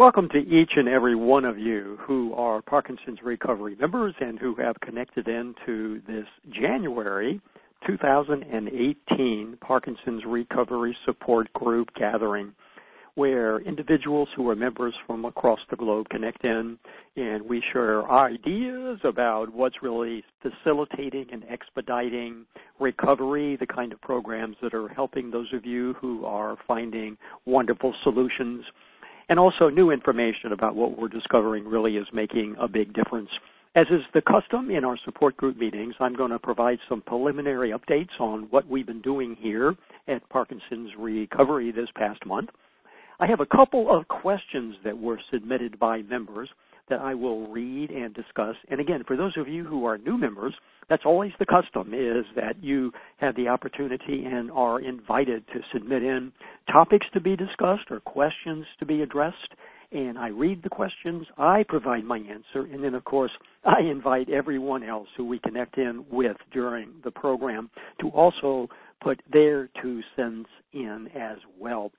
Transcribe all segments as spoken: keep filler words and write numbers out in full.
Welcome to each and every one of you who are Parkinson's Recovery members and who have connected into this January two thousand eighteen Parkinson's Recovery Support Group gathering, where individuals who are members from across the globe connect in and we share ideas about what's really facilitating and expediting recovery, the kind of programs that are helping those of you who are finding wonderful solutions, and also new information about what we're discovering really is making a big difference. As is the custom in our support group meetings, I'm going to provide some preliminary updates on what we've been doing here at Parkinson's Recovery this past month. I have a couple of questions that were submitted by members that I will read and discuss. And again, for those of you who are new members, that's always the custom, is that you have the opportunity and are invited to submit in topics to be discussed or questions to be addressed. And I read the questions, I provide my answer, and then, of course, I invite everyone else who we connect in with during the program to also put their two cents in as well.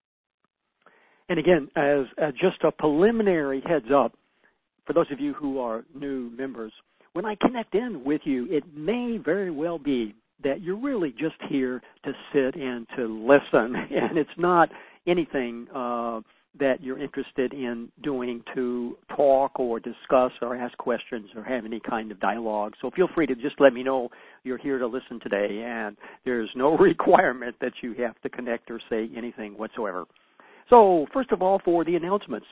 And again, as uh, just a preliminary heads up, for those of you who are new members, when I connect in with you, it may very well be that you're really just here to sit and to listen, and it's not anything uh, that you're interested in doing to talk or discuss or ask questions or have any kind of dialogue. So feel free to just let me know you're here to listen today, and there's no requirement that you have to connect or say anything whatsoever. So first of all, for the announcements,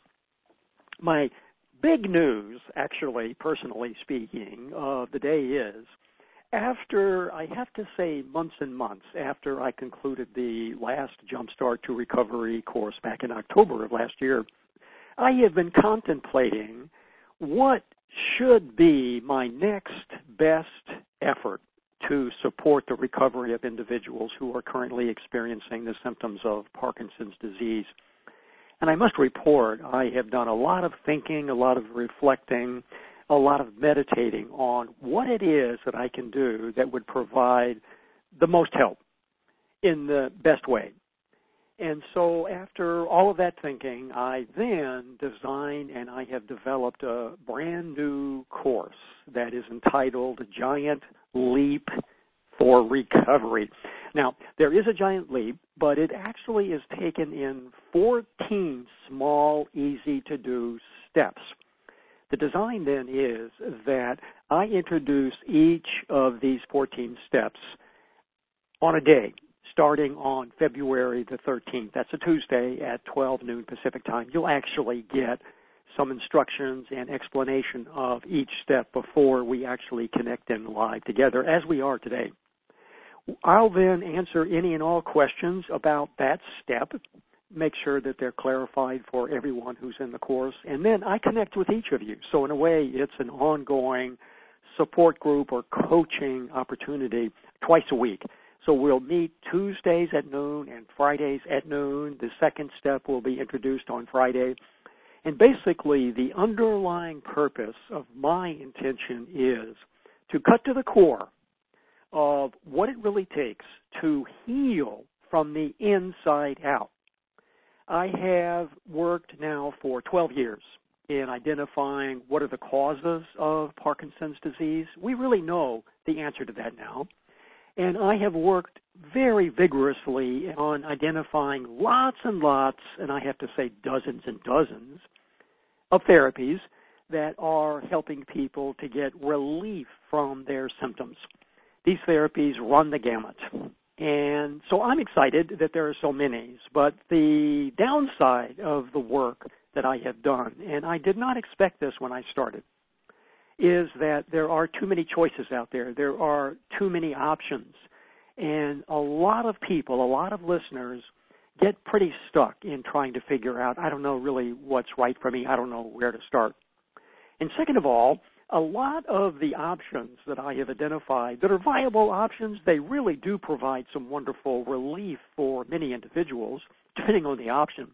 my big news, actually, personally speaking, of the day is, after, I have to say, months and months after I concluded the last Jumpstart to Recovery course back in October of last year, I have been contemplating what should be my next best effort to support the recovery of individuals who are currently experiencing the symptoms of Parkinson's disease. And I must report, I have done a lot of thinking, a lot of reflecting, a lot of meditating on what it is that I can do that would provide the most help in the best way. And so after all of that thinking, I then designed and I have developed a brand new course that is entitled Giant Leap for Recovery. Now, there is a giant leap, but it actually is taken in fourteen small, easy-to-do steps. The design then is that I introduce each of these fourteen steps on a day, starting on February the thirteenth. That's a Tuesday at twelve noon Pacific time. You'll actually get some instructions and explanation of each step before we actually connect in live together, as we are today. I'll then answer any and all questions about that step, make sure that they're clarified for everyone who's in the course, and then I connect with each of you. So in a way, it's an ongoing support group or coaching opportunity twice a week. So we'll meet Tuesdays at noon and Fridays at noon. The second step will be introduced on Friday. And basically, the underlying purpose of my intention is to cut to the core of what it really takes to heal from the inside out. I have worked now for twelve years in identifying what are the causes of Parkinson's disease. We really know the answer to that now. And I have worked very vigorously on identifying lots and lots, and I have to say dozens and dozens, of therapies that are helping people to get relief from their symptoms. These therapies run the gamut. And so I'm excited that there are so many. But the downside of the work that I have done, and I did not expect this when I started, is that there are too many choices out there. There are too many options. And a lot of people, a lot of listeners, get pretty stuck in trying to figure out, I don't know really what's right for me. I don't know where to start. And second of all, a lot of the options that I have identified that are viable options, they really do provide some wonderful relief for many individuals, depending on the option,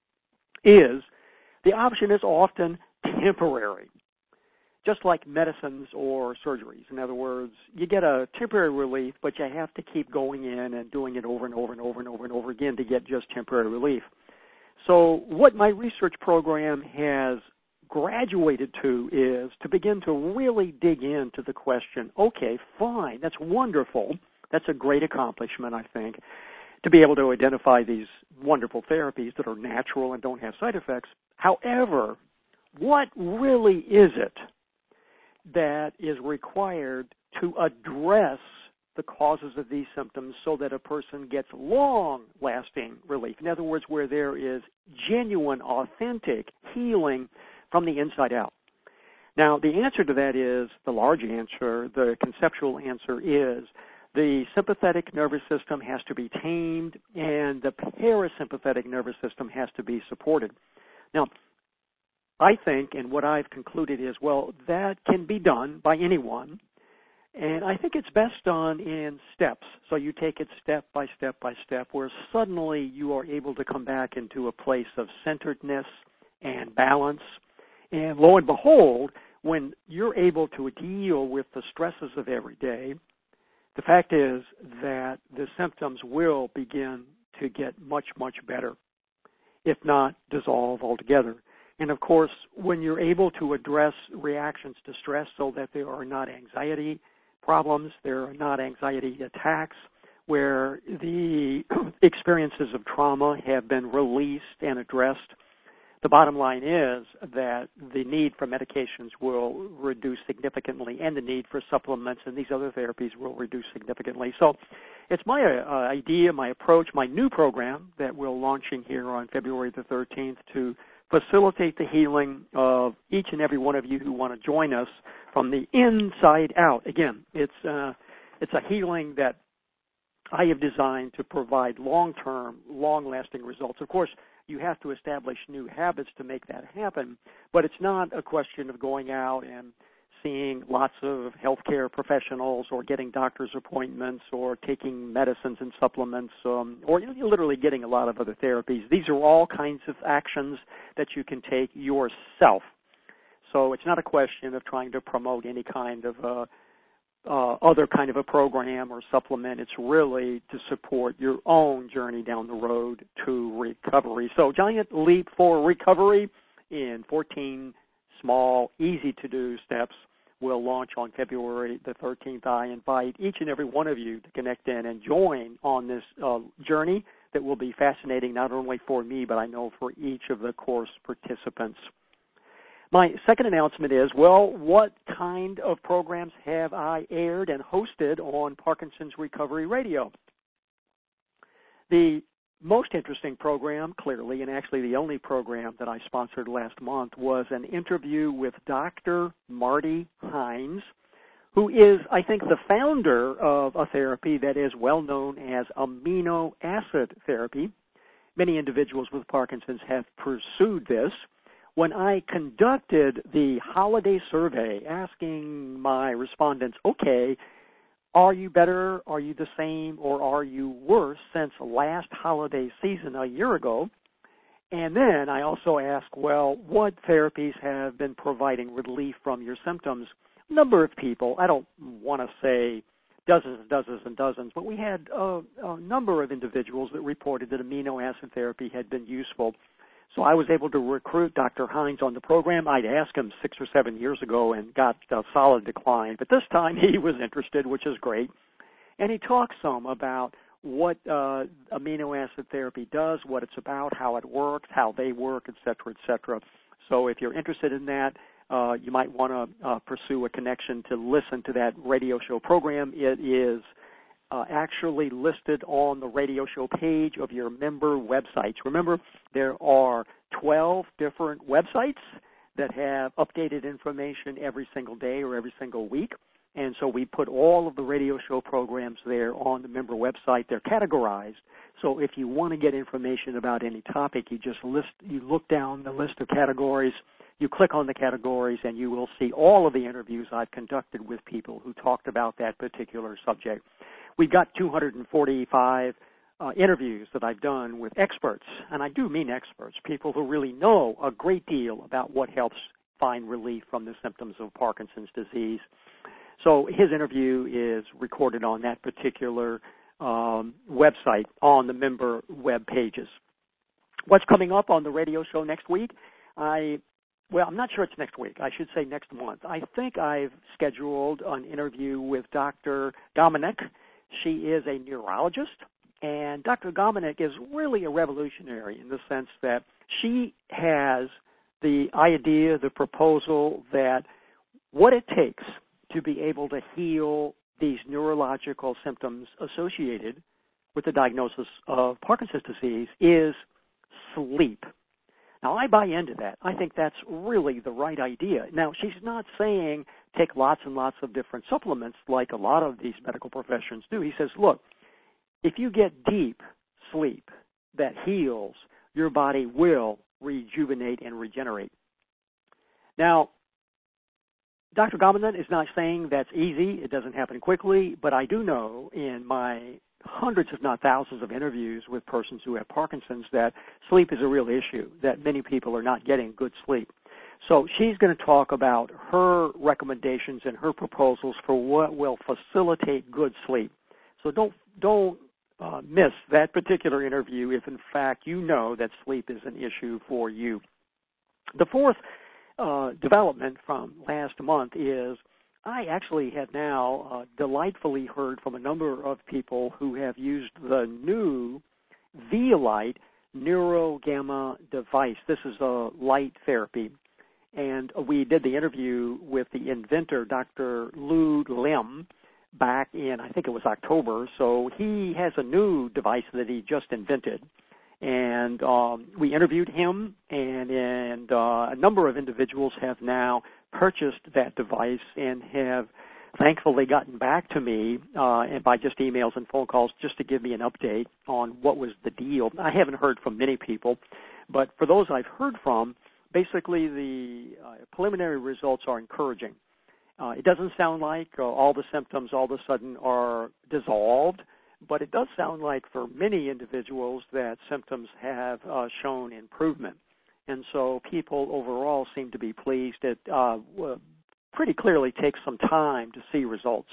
is the option is often temporary, just like medicines or surgeries. In other words, you get a temporary relief, but you have to keep going in and doing it over and over and over and over and over again to get just temporary relief. So what my research program has graduated to is to begin to really dig into the question, okay, fine, that's wonderful. That's a great accomplishment, I think, to be able to identify these wonderful therapies that are natural and don't have side effects. However, what really is it that is required to address the causes of these symptoms so that a person gets long-lasting relief? In other words, where there is genuine, authentic healing from the inside out. Now, the answer to that is, the large answer, the conceptual answer is, the sympathetic nervous system has to be tamed and the parasympathetic nervous system has to be supported. Now, I think, and what I've concluded is, well, that can be done by anyone, and I think it's best done in steps. So you take it step by step by step, where suddenly you are able to come back into a place of centeredness and balance. And lo and behold, when you're able to deal with the stresses of every day, the fact is that the symptoms will begin to get much, much better, if not dissolve altogether. And of course, when you're able to address reactions to stress so that there are not anxiety problems, there are not anxiety attacks, where the experiences of trauma have been released and addressed, the bottom line is that the need for medications will reduce significantly, and the need for supplements and these other therapies will reduce significantly. So it's my uh, idea, my approach, my new program that we're launching here on February the thirteenth to facilitate the healing of each and every one of you who want to join us from the inside out. Again, it's uh, it's a healing that I have designed to provide long-term, long-lasting results. Of course, you have to establish new habits to make that happen, but it's not a question of going out and seeing lots of healthcare professionals or getting doctor's appointments or taking medicines and supplements um, or literally getting a lot of other therapies. These are all kinds of actions that you can take yourself. So it's not a question of trying to promote any kind of uh, uh, other kind of a program or supplement. It's really to support your own journey down the road to recovery. So Giant Leap for Recovery in fourteen small, easy-to-do steps will launch on February the thirteenth. I invite each and every one of you to connect in and join on this uh, journey that will be fascinating not only for me, but I know for each of the course participants. My second announcement is, well, what kind of programs have I aired and hosted on Parkinson's Recovery Radio? The most interesting program, clearly, and actually the only program that I sponsored last month, was an interview with Doctor Marty Hines, who is, I think, the founder of a therapy that is well known as amino acid therapy. Many individuals with Parkinson's have pursued this. When I conducted the holiday survey asking my respondents, okay, are you better, are you the same, or are you worse since last holiday season a year ago? And then I also asked, well, what therapies have been providing relief from your symptoms? A number of people, I don't want to say dozens and dozens and dozens, but we had a, a number of individuals that reported that amino acid therapy had been useful. So I was able to recruit Doctor Hines on the program. I'd asked him six or seven years ago and got a solid decline. But this time he was interested, which is great. And he talked some about what uh, amino acid therapy does, what it's about, how it works, how they work, et cetera, et cetera. So if you're interested in that, uh, you might want to uh, pursue a connection to listen to that radio show program. It is Uh, actually listed on the radio show page of your member websites. Remember, there are twelve different websites that have updated information every single day or every single week. And so we put all of the radio show programs there on the member website. They're categorized. So if you want to get information about any topic, you just list, you look down the list of categories, you click on the categories, and you will see all of the interviews I've conducted with people who talked about that particular subject. We've got two hundred forty-five uh, interviews that I've done with experts, and I do mean experts, people who really know a great deal about what helps find relief from the symptoms of Parkinson's disease. So his interview is recorded on that particular um, website on the member web pages. what's coming up on the radio show next week? I Well, I'm not sure it's next week. I should say next month. I think I've scheduled an interview with Doctor Gomenik. She is a neurologist, and Doctor Gomenik is really a revolutionary in the sense that she has the idea, the proposal that what it takes to be able to heal these neurological symptoms associated with the diagnosis of Parkinson's disease is sleep. Now, I buy into that. I think that's really the right idea. Now, she's not saying take lots and lots of different supplements like a lot of these medical professions do. He says, look, if you get deep sleep that heals, your body will rejuvenate and regenerate. Now, Doctor Gomenik is not saying that's easy. It doesn't happen quickly, but I do know in my hundreds, if not thousands, of interviews with persons who have Parkinson's that sleep is a real issue, that many people are not getting good sleep. So she's going to talk about her recommendations and her proposals for what will facilitate good sleep. So don't don't uh, miss that particular interview if, in fact, you know that sleep is an issue for you. The fourth uh, development from last month is I actually have now uh, delightfully heard from a number of people who have used the new Vialite NeuroGamma device. This is a light therapy. And we did the interview with the inventor, Doctor Lou Lim, back in, I think it was October. So he has a new device that he just invented. And um, we interviewed him, and, and uh, a number of individuals have now purchased that device and have thankfully gotten back to me uh, and by just emails and phone calls just to give me an update on what was the deal. I haven't heard from many people, but for those I've heard from, basically the uh, preliminary results are encouraging. Uh, it doesn't sound like uh, all the symptoms all of a sudden are dissolved, but it does sound like for many individuals that symptoms have uh, shown improvement. And so people overall seem to be pleased. It uh, pretty clearly takes some time to see results.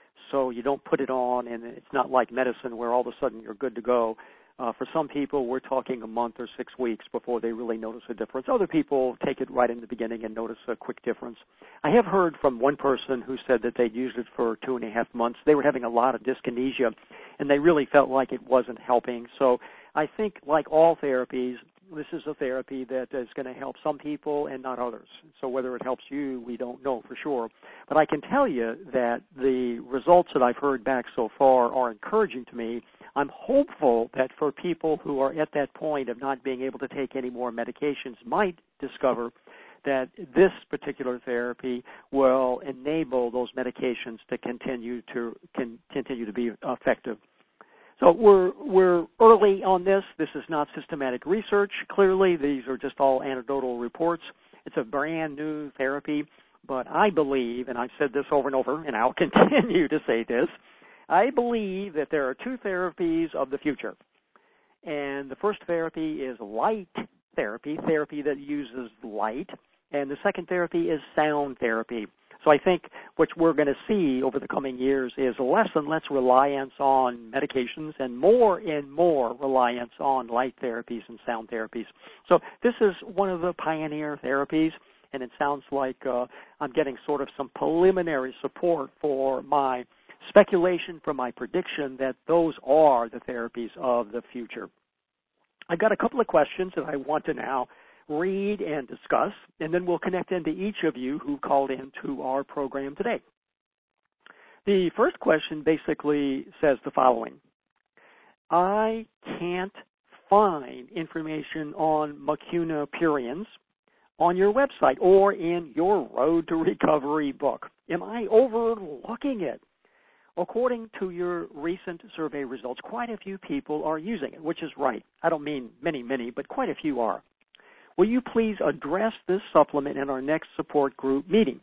So you don't put it on, and it's not like medicine where all of a sudden you're good to go. Uh, for some people, we're talking a month or six weeks before they really notice a difference. Other people take it right in the beginning and notice a quick difference. I have heard from one person who said that they'd used it for two and a half months. They were having a lot of dyskinesia, and they really felt like it wasn't helping. So I think, like all therapies, this is a therapy that is going to help some people and not others. So whether it helps you, we don't know for sure. But I can tell you that the results that I've heard back so far are encouraging to me. I'm hopeful that for people who are at that point of not being able to take any more medications might discover that this particular therapy will enable those medications to continue to can continue to be effective. So we're we're early on this. This is not systematic research. Clearly, these are just all anecdotal reports. It's a brand new therapy, but I believe, and I've said this over and over, and I'll continue to say this, I believe that there are two therapies of the future. And the first therapy is light therapy, therapy that uses light, and the second therapy is sound therapy. So I think what we're going to see over the coming years is less and less reliance on medications and more and more reliance on light therapies and sound therapies. So this is one of the pioneer therapies, and it sounds like uh, I'm getting sort of some preliminary support for my speculation, for my prediction that those are the therapies of the future. I've got a couple of questions that I want to now read and discuss, and then we'll connect into each of you who called in to our program today. The first question basically says the following. I can't find information on Mucuna pruriens on your website or in your Road to Recovery book. Am I overlooking it? According to your recent survey results, quite a few people are using it, which is right. I don't mean many, many, but quite a few are. Will you please address this supplement in our next support group meeting?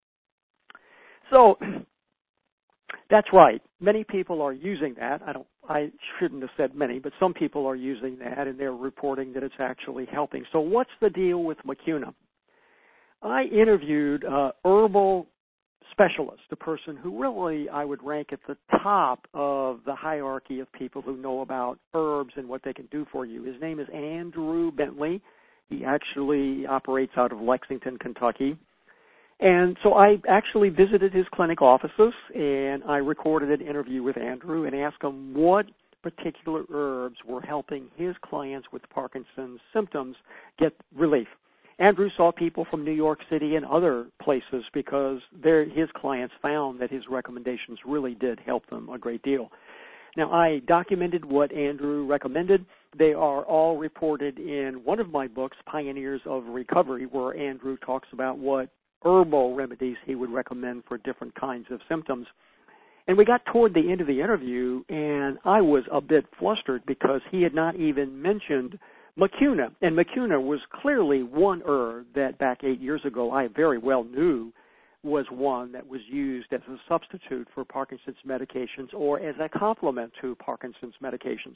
So that's right. Many people are using that. I don't. I shouldn't have said many, but some people are using that, and they're reporting that it's actually helping. So what's the deal with Mucuna? I interviewed uh, herbal specialist, a person who really I would rank at the top of the hierarchy of people who know about herbs and what they can do for you. His name is Andrew Bentley. He actually operates out of Lexington, Kentucky. And so I actually visited his clinic offices, and I recorded an interview with Andrew and asked him what particular herbs were helping his clients with Parkinson's symptoms get relief. Andrew saw people from New York City and other places because his clients found that his recommendations really did help them a great deal. Now, I documented what Andrew recommended. They are all reported in one of my books, Pioneers of Recovery, where Andrew talks about what herbal remedies he would recommend for different kinds of symptoms. And we got toward the end of the interview, and I was a bit flustered because he had not even mentioned mucuna. And mucuna was clearly one herb that back eight years ago I very well knew was one that was used as a substitute for Parkinson's medications or as a complement to Parkinson's medications.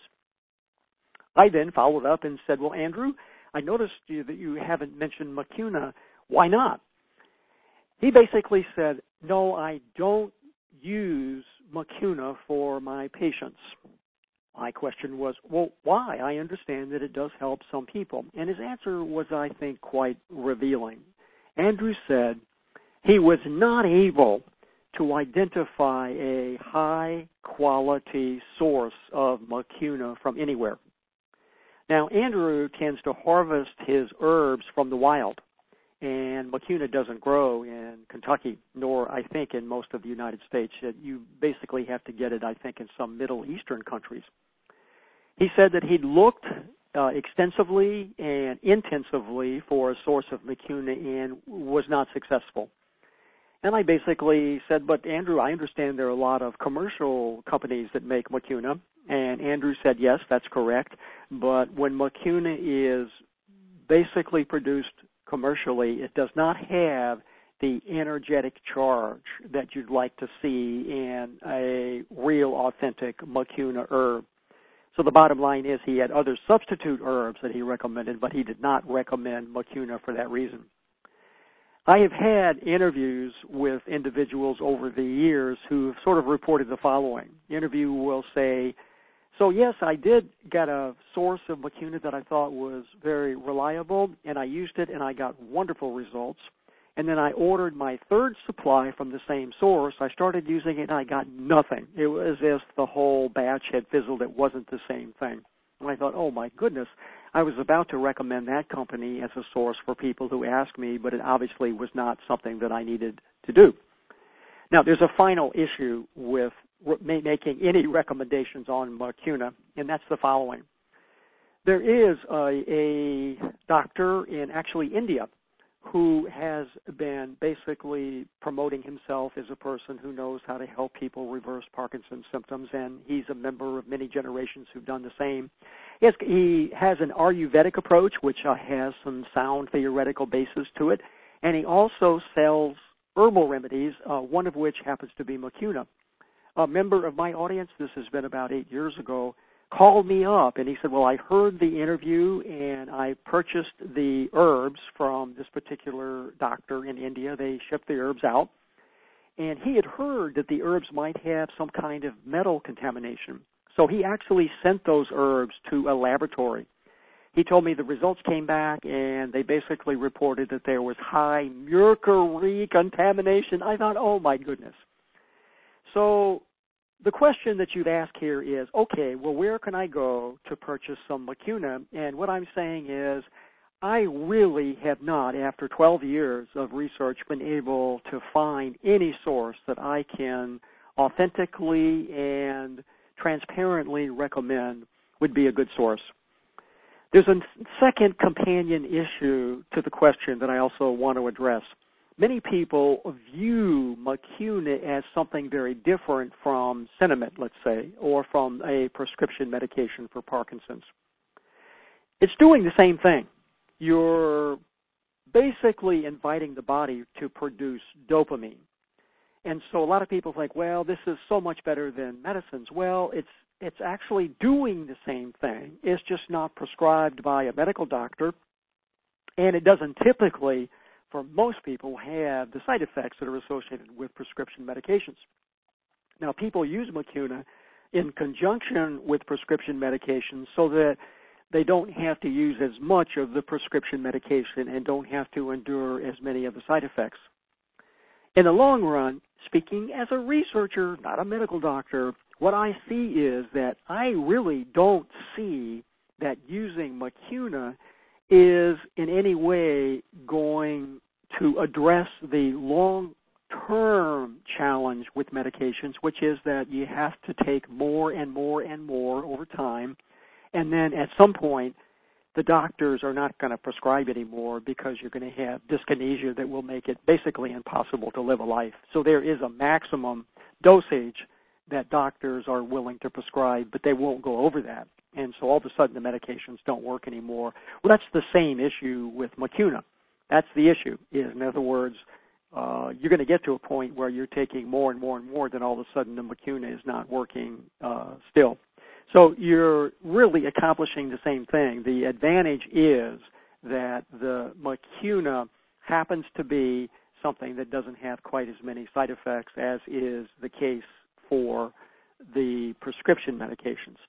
I then followed up and said, well, Andrew, I noticed you, that you haven't mentioned mucuna. Why not? He basically said, no, I don't use mucuna for my patients. My question was, well, why? I understand that it does help some people. And his answer was, I think, quite revealing. Andrew said he was not able to identify a high-quality source of mucuna from anywhere. Now, Andrew tends to harvest his herbs from the wild, and mucuna doesn't grow in Kentucky, nor, I think, in most of the United States. You basically have to get it, I think, in some Middle Eastern countries. He said that he'd looked uh, extensively and intensively for a source of mucuna and was not successful. And I basically said, but Andrew, I understand there are a lot of commercial companies that make mucuna. And Andrew said, yes, that's correct. But when mucuna is basically produced commercially, it does not have the energetic charge that you'd like to see in a real, authentic mucuna herb. So the bottom line is he had other substitute herbs that he recommended, but he did not recommend mucuna for that reason. I have had interviews with individuals over the years who have sort of reported the following. The interview will say, so yes, I did get a source of mucuna that I thought was very reliable, and I used it, and I got wonderful results. And then I ordered my third supply from the same source. I started using it, and I got nothing. It was as if the whole batch had fizzled. It wasn't the same thing. And I thought, oh, my goodness, I was about to recommend that company as a source for people who asked me, but it obviously was not something that I needed to do. Now, there's a final issue with making any recommendations on mucuna, and that's the following. There is a, a doctor in actually India who has been basically promoting himself as a person who knows how to help people reverse Parkinson's symptoms, and he's a member of many generations who've done the same. He has, he has an Ayurvedic approach, which uh, has some sound theoretical basis to it, and he also sells herbal remedies, uh, one of which happens to be mucuna. A member of my audience, this has been about eight years ago, called me up, and he said, well, I heard the interview, and I purchased the herbs from this particular doctor in India. They shipped the herbs out, and he had heard that the herbs might have some kind of metal contamination. So he actually sent those herbs to a laboratory. He told me the results came back, and they basically reported that there was high mercury contamination. I thought, oh, my goodness. So the question that you'd ask here is, okay, well, where can I go to purchase some mucuna? And what I'm saying is, I really have not, after twelve years of research, been able to find any source that I can authentically and transparently recommend would be a good source. There's a second companion issue to the question that I also want to address. Many people view mucuna as something very different from Sinemet, let's say, or from a prescription medication for Parkinson's. It's doing the same thing. You're basically inviting the body to produce dopamine. And so a lot of people think, well, this is so much better than medicines. Well, it's it's actually doing the same thing. It's just not prescribed by a medical doctor, and it doesn't typically for most people, have the side effects that are associated with prescription medications. Now, people use Mucuna in conjunction with prescription medications so that they don't have to use as much of the prescription medication and don't have to endure as many of the side effects. In the long run, speaking as a researcher, not a medical doctor, what I see is that I really don't see that using Mucuna is in any way going to address the long-term challenge with medications, which is that you have to take more and more and more over time, and then at some point the doctors are not going to prescribe anymore because you're going to have dyskinesia that will make it basically impossible to live a life. So there is a maximum dosage that doctors are willing to prescribe, but they won't go over that. And so all of a sudden the medications don't work anymore. Well, that's the same issue with Mucuna. That's the issue. Is, in other words, uh, you're going to get to a point where you're taking more and more and more, then all of a sudden the Mucuna is not working uh, still. So you're really accomplishing the same thing. The advantage is that the Mucuna happens to be something that doesn't have quite as many side effects as is the case for the prescription medications.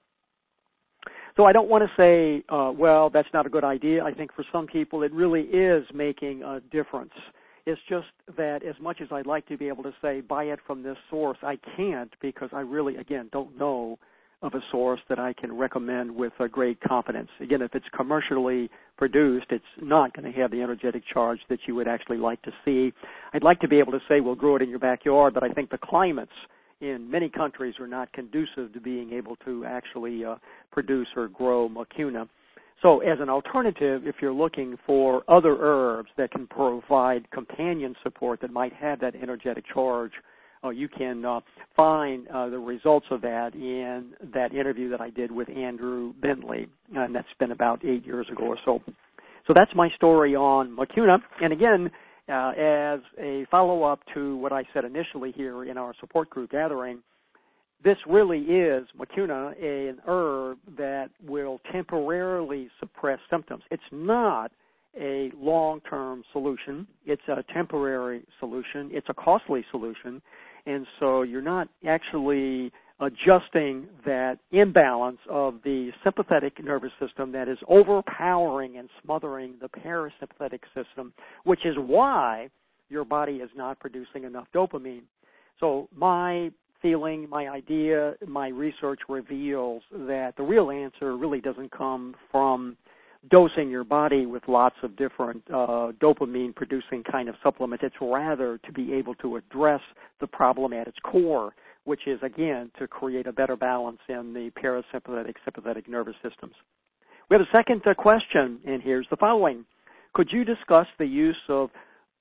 So I don't want to say, uh, well, that's not a good idea. I think for some people it really is making a difference. It's just that as much as I'd like to be able to say, buy it from this source, I can't because I really, again, don't know of a source that I can recommend with a great confidence. Again, if it's commercially produced, it's not going to have the energetic charge that you would actually like to see. I'd like to be able to say, well, grow it in your backyard, but I think the climates in many countries are not conducive to being able to actually uh, produce or grow Mucuna. So as an alternative, if you're looking for other herbs that can provide companion support that might have that energetic charge, uh, you can uh, find uh, the results of that in that interview that I did with Andrew Bentley, and that's been about eight years ago or so. So that's my story on Mucuna. And again, Uh, as a follow-up to what I said initially here in our support group gathering, this really is, Mucuna, an herb that will temporarily suppress symptoms. It's not a long-term solution. It's a temporary solution. It's a costly solution. And so you're not actually adjusting that imbalance of the sympathetic nervous system that is overpowering and smothering the parasympathetic system, which is why your body is not producing enough dopamine. So my feeling, my idea, my research reveals that the real answer really doesn't come from dosing your body with lots of different uh, dopamine-producing kind of supplements. It's rather to be able to address the problem at its core, which is, again, to create a better balance in the parasympathetic, sympathetic nervous systems. We have a second uh, question, and here's the following. Could you discuss the use of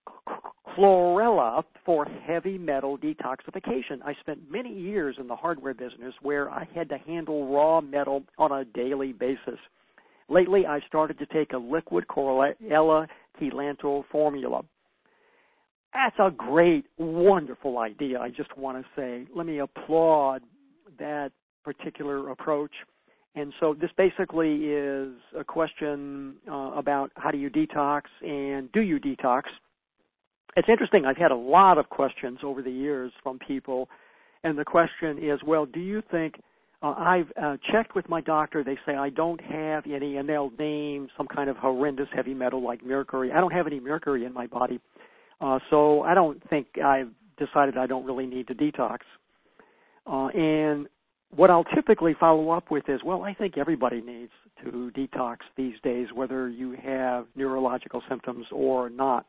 chlorella for heavy metal detoxification? I spent many years in the hardware business where I had to handle raw metal on a daily basis. Lately, I've started to take a liquid chlorella chelanto formula. That's a great, wonderful idea, I just want to say. Let me applaud that particular approach. And so this basically is a question uh, about how do you detox and do you detox. It's interesting. I've had a lot of questions over the years from people, and the question is, well, do you think uh, I've uh, checked with my doctor. They say I don't have any, and they'll name some kind of horrendous heavy metal like mercury. I don't have any mercury in my body. Uh, so I don't think I've decided I don't really need to detox. Uh, and what I'll typically follow up with is, well, I think everybody needs to detox these days, whether you have neurological symptoms or not.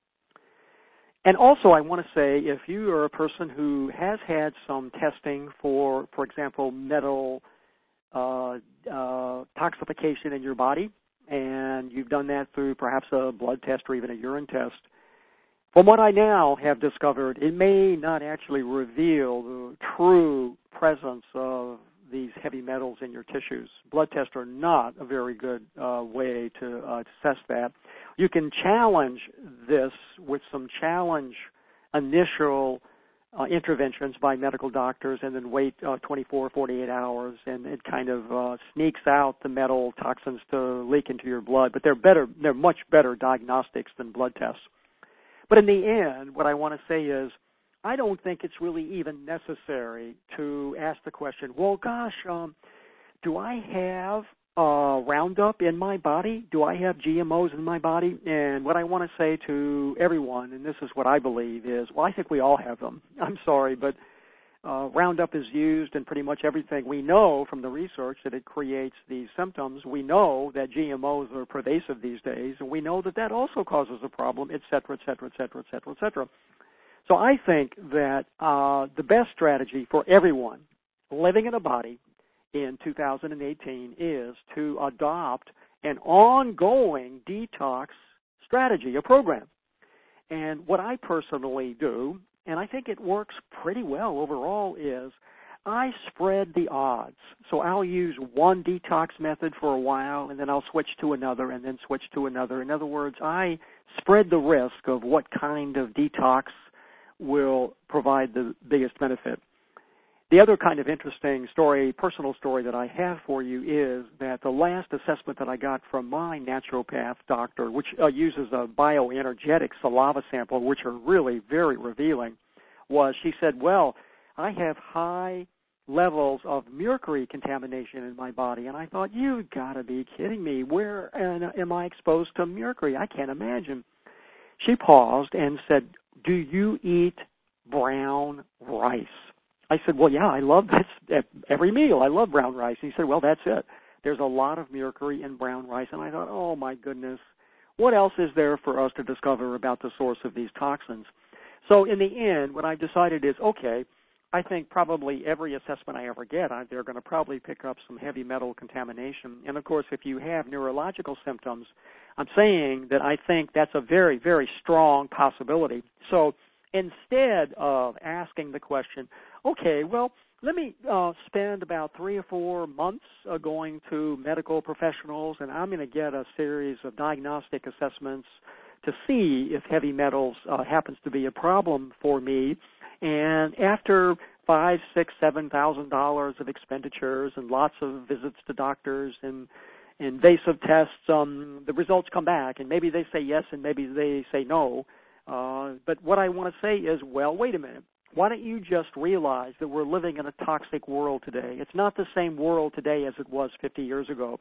And also I want to say, if you are a person who has had some testing for, for example, metal uh, uh, toxification in your body, and you've done that through perhaps a blood test or even a urine test, from what I now have discovered, it may not actually reveal the true presence of these heavy metals in your tissues. Blood tests are not a very good uh, way to uh, assess that. You can challenge this with some challenge initial uh, interventions by medical doctors and then wait uh, twenty-four, forty-eight hours, and it kind of uh, sneaks out the metal toxins to leak into your blood. But they're better, they're much better diagnostics than blood tests. But in the end, what I want to say is, I don't think it's really even necessary to ask the question, well, gosh, um, do I have uh, Roundup in my body? Do I have G M Os in my body? And what I want to say to everyone, and this is what I believe, is, well, I think we all have them. I'm sorry, but uh, Roundup is used in pretty much everything. We know from the research that it creates these symptoms. We know that G M Os are pervasive these days, and we know that that also causes a problem, et cetera, et cetera, et cetera, et cetera, et cetera. So I think that uh, the best strategy for everyone living in a body in two thousand eighteen is to adopt an ongoing detox strategy, a program. And what I personally do, and I think it works pretty well overall, is I spread the odds. So I'll use one detox method for a while, and then I'll switch to another, and then switch to another. In other words, I spread the risk of what kind of detox will provide the biggest benefit. The other kind of interesting story, personal story that I have for you is that the last assessment that I got from my naturopath doctor, which uh, uses a bioenergetic saliva sample, which are really very revealing, was she said, well, I have high levels of mercury contamination in my body. And I thought, you've got to be kidding me. Where am I exposed to mercury? I can't imagine. She paused and said, do you eat brown rice? I said, well, yeah, I love this every meal. I love brown rice. And he said, well, that's it. There's a lot of mercury in brown rice. And I thought, oh, my goodness, what else is there for us to discover about the source of these toxins? So in the end, what I've decided is, okay, I think probably every assessment I ever get, I, they're going to probably pick up some heavy metal contamination. And, of course, if you have neurological symptoms, I'm saying that I think that's a very, very strong possibility. So instead of asking the question, okay, well, let me uh, spend about three or four months uh, going to medical professionals, and I'm going to get a series of diagnostic assessments to see if heavy metals uh, happens to be a problem for me. And after five, six, seven thousand dollars of expenditures and lots of visits to doctors and invasive tests, um, the results come back, and maybe they say yes, and maybe they say no. Uh, but what I want to say is, well, wait a minute. Why don't you just realize that we're living in a toxic world today? It's not the same world today as it was fifty years ago.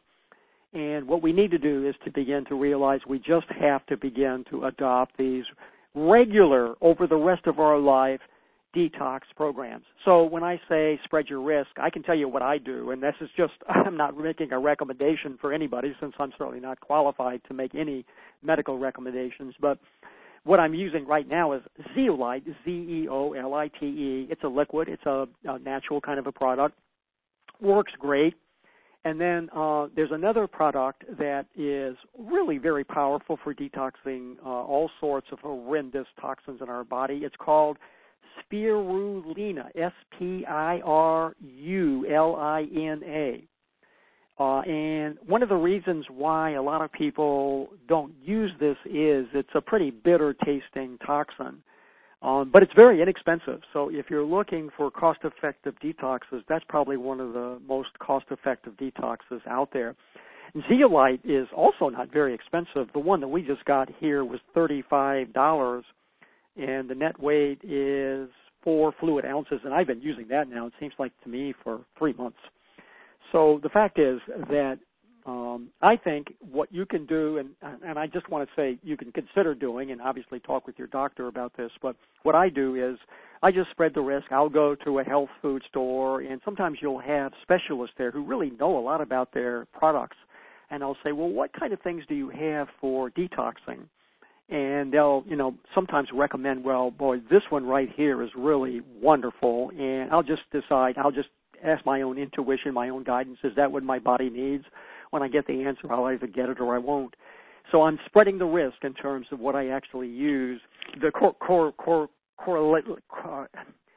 And what we need to do is to begin to realize we just have to begin to adopt these regular, over the rest of our life, detox programs. So when I say spread your risk, I can tell you what I do, and this is just, I'm not making a recommendation for anybody since I'm certainly not qualified to make any medical recommendations, but what I'm using right now is Zeolite, Z E O L I T E. It's a liquid. It's a, a natural kind of a product. Works great. And then uh, there's another product that is really very powerful for detoxing uh, all sorts of horrendous toxins in our body. It's called Spirulina, S P I R U L I N A. Uh, and one of the reasons why a lot of people don't use this is it's a pretty bitter-tasting toxin. Um, but it's very inexpensive. So if you're looking for cost-effective detoxes, that's probably one of the most cost-effective detoxes out there. Zeolite is also not very expensive. The one that we just got here was thirty-five dollars, and the net weight is four fluid ounces, and I've been using that now, it seems like to me, for three months. So the fact is that um, I think what you can do, and, and I just want to say you can consider doing, and obviously talk with your doctor about this, but what I do is I just spread the risk. I'll go to a health food store, and sometimes you'll have specialists there who really know a lot about their products, and I'll say, well, what kind of things do you have for detoxing? And they'll, you know, sometimes recommend, well, boy, this one right here is really wonderful, and I'll just decide, I'll just ask my own intuition, my own guidance, is that what my body needs? When I get the answer, I'll either get it or I won't. So I'm spreading the risk in terms of what I actually use. The cor, cor, cor, cor, cor,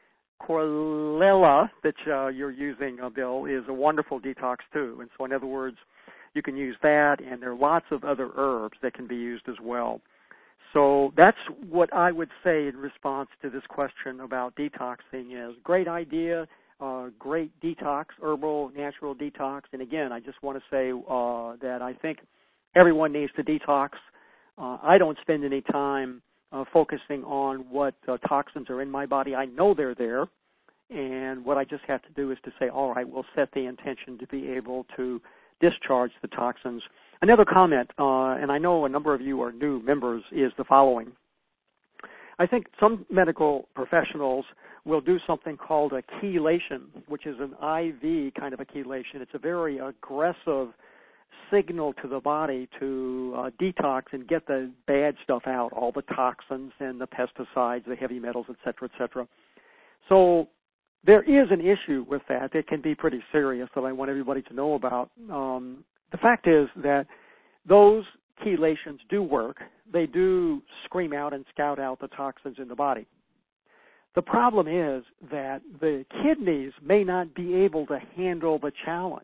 Chlorella that uh, you're using, uh, Bill, is a wonderful detox too. And so in other words, you can use that, and there are lots of other herbs that can be used as well. So that's what I would say in response to this question about detoxing is great idea. Uh, great detox, herbal, natural detox. And again, I just want to say uh, that I think everyone needs to detox. Uh, I don't spend any time uh, focusing on what uh, toxins are in my body. I know they're there, and what I just have to do is to say, all right, we'll set the intention to be able to discharge the toxins. Another comment, uh, and I know a number of you are new members, is the following. I think some medical professionals will do something called a chelation, which is an I V kind of a chelation. It's a very aggressive signal to the body to uh, detox and get the bad stuff out, all the toxins and the pesticides, the heavy metals, et cetera, et cetera. So there is an issue with that. It can be pretty serious that I want everybody to know about. Um, the fact is that those chelations do work. They do scream out and scout out the toxins in the body. The problem is that the kidneys may not be able to handle the challenge,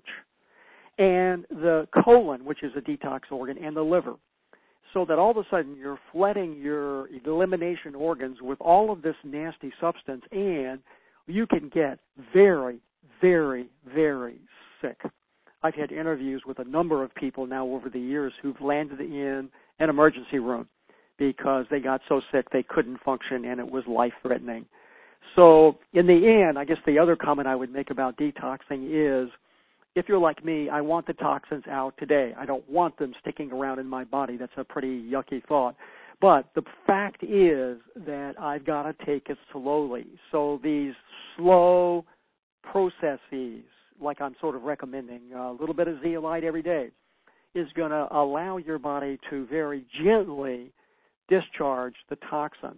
and the colon, which is a detox organ, and the liver, so that all of a sudden you're flooding your elimination organs with all of this nasty substance, and you can get very, very, very sick. I've had interviews with a number of people now over the years who've landed in an emergency room because they got so sick they couldn't function and it was life-threatening. So in the end, I guess the other comment I would make about detoxing is, if you're like me, I want the toxins out today. I don't want them sticking around in my body. That's a pretty yucky thought. But the fact is that I've got to take it slowly. So these slow processes, like I'm sort of recommending, a little bit of zeolite every day, is going to allow your body to very gently discharge the toxins.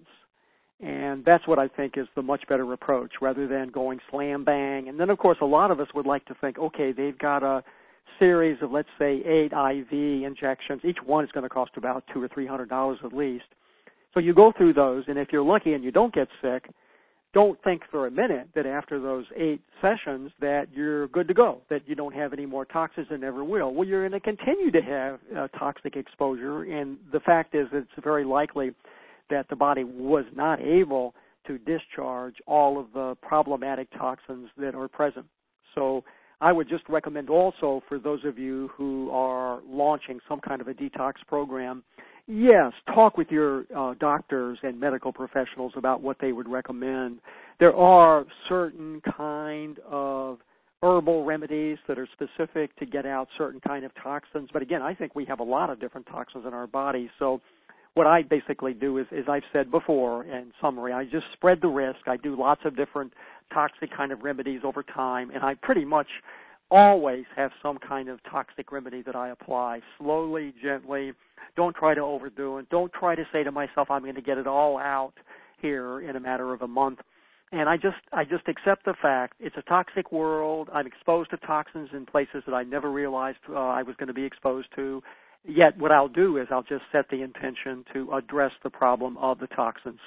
And that's what I think is the much better approach, rather than going slam bang. And then, of course, a lot of us would like to think, okay, they've got a series of, let's say, eight I V injections. Each one is going to cost about two or three hundred dollars at least. So you go through those, and if you're lucky and you don't get sick, don't think for a minute that after those eight sessions that you're good to go, that you don't have any more toxins and never will. Well, you're going to continue to have uh, toxic exposure, and the fact is it's very likely that the body was not able to discharge all of the problematic toxins that are present. So I would just recommend also for those of you who are launching some kind of a detox program, yes, talk with your uh, doctors and medical professionals about what they would recommend. There are certain kind of herbal remedies that are specific to get out certain kind of toxins. But again, I think we have a lot of different toxins in our body. So what I basically do is, as I've said before, in summary, I just spread the risk. I do lots of different toxic kind of remedies over time, and I pretty much always have some kind of toxic remedy that I apply slowly, gently. Don't try to overdo it. Don't try to say to myself, I'm going to get it all out here in a matter of a month. And I just I just accept the fact it's a toxic world. I'm exposed to toxins in places that I never realized uh, I was going to be exposed to. Yet what I'll do is I'll just set the intention to address the problem of the toxins.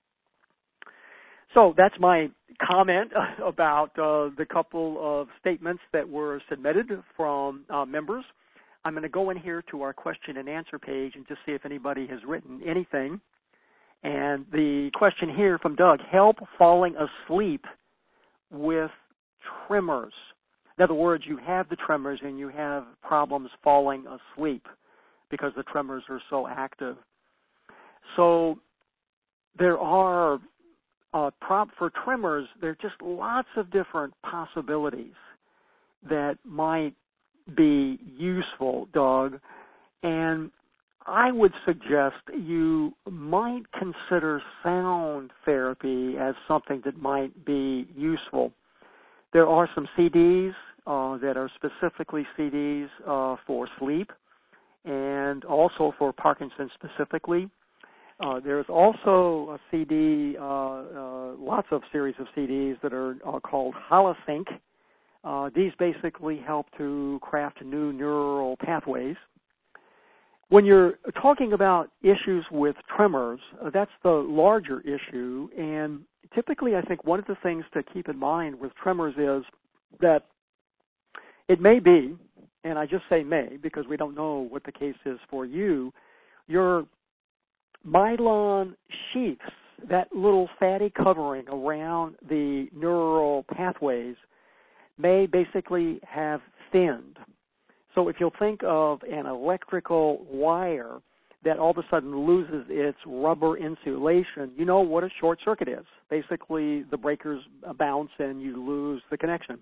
So that's my comment about uh, the couple of statements that were submitted from uh, members. I'm going to go in here to our question and answer page and just see if anybody has written anything. And the question here from Doug, help falling asleep with tremors. In other words, you have the tremors and you have problems falling asleep because the tremors are so active. So there are, uh, prop for tremors, there are just lots of different possibilities that might be useful, Doug. And I would suggest you might consider sound therapy as something that might be useful. There are some C Ds uh, that are specifically C Ds uh, for sleep, and also for Parkinson's specifically. Uh, there's also a C D, uh, uh, lots of series of C Ds that are uh, called Holosync. Uh, these basically help to craft new neural pathways. When you're talking about issues with tremors, uh, that's the larger issue, and typically I think one of the things to keep in mind with tremors is that it may be, and I just say may because we don't know what the case is for you, your myelin sheaths, that little fatty covering around the neural pathways, may basically have thinned. So if you'll think of an electrical wire that all of a sudden loses its rubber insulation, you know what a short circuit is. Basically, the breakers bounce and you lose the connection.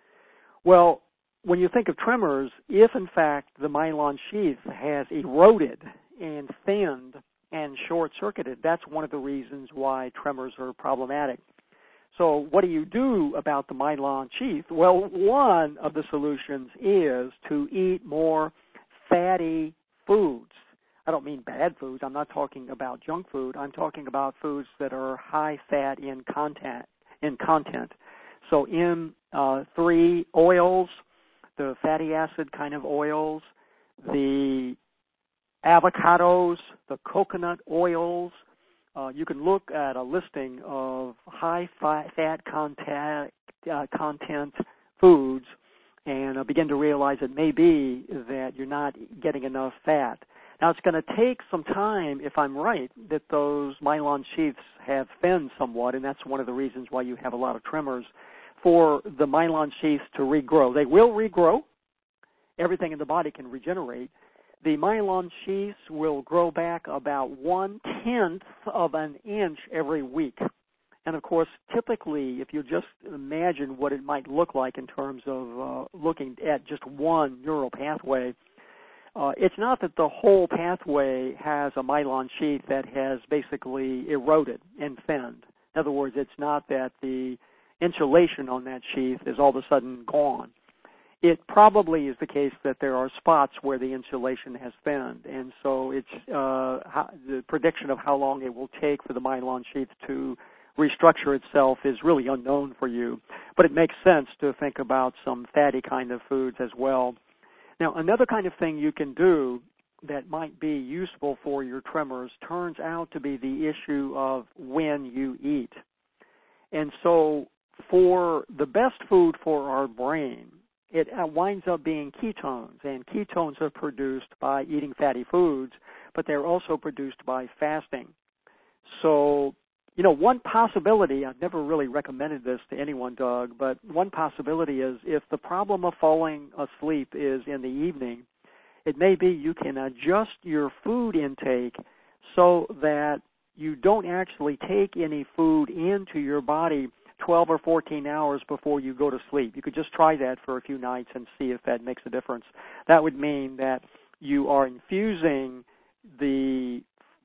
Well, when you think of tremors, if in fact the myelin sheath has eroded and thinned and short-circuited, that's one of the reasons why tremors are problematic. So what do you do about the myelin sheath? Well, one of the solutions is to eat more fatty foods. I don't mean bad foods. I'm not talking about junk food. I'm talking about foods that are high fat in content. In content. So M three oils, the fatty acid kind of oils, the avocados, the coconut oils. Uh, you can look at a listing of high fat content, uh, content foods and uh, begin to realize it may be that you're not getting enough fat. Now, it's going to take some time, if I'm right, that those myelin sheaths have thinned somewhat, and that's one of the reasons why you have a lot of tremors, for the myelin sheaths to regrow. They will regrow. Everything in the body can regenerate. The myelin sheaths will grow back about one-tenth of an inch every week. And, of course, typically, if you just imagine what it might look like in terms of uh, looking at just one neural pathway, uh, it's not that the whole pathway has a myelin sheath that has basically eroded and thinned. In other words, it's not that the insulation on that sheath is all of a sudden gone. It probably is the case that there are spots where the insulation has thinned, and so it's uh, how, the prediction of how long it will take for the myelin sheath to restructure itself is really unknown for you. But it makes sense to think about some fatty kind of foods as well. Now, another kind of thing you can do that might be useful for your tremors turns out to be the issue of when you eat. And so for the best food for our brain, it winds up being ketones, and ketones are produced by eating fatty foods, but they're also produced by fasting. So, you know, one possibility, I've never really recommended this to anyone, Doug, but one possibility is if the problem of falling asleep is in the evening, it may be you can adjust your food intake so that you don't actually take any food into your body twelve or fourteen hours before you go to sleep. You could just try that for a few nights and see if that makes a difference. That would mean that you are infusing the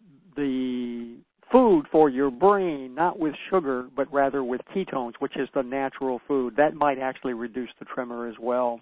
the food for your brain not with sugar but rather with ketones, which is the natural food. That might actually reduce the tremor as well.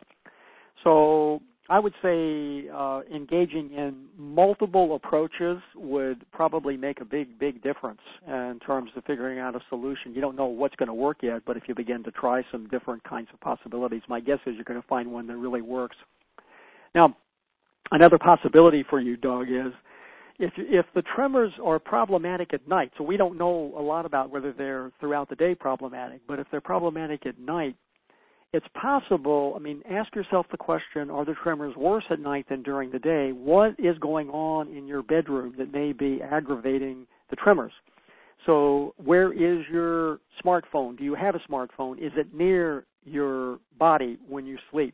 So I would say uh, engaging in multiple approaches would probably make a big, big difference in terms of figuring out a solution. You don't know what's going to work yet, but if you begin to try some different kinds of possibilities, my guess is you're going to find one that really works. Now, another possibility for you, Doug, is if, if the tremors are problematic at night, so we don't know a lot about whether they're throughout the day problematic, but if they're problematic at night, it's possible, I mean, ask yourself the question, are the tremors worse at night than during the day? What is going on in your bedroom that may be aggravating the tremors? So where is your smartphone? Do you have a smartphone? Is it near your body when you sleep?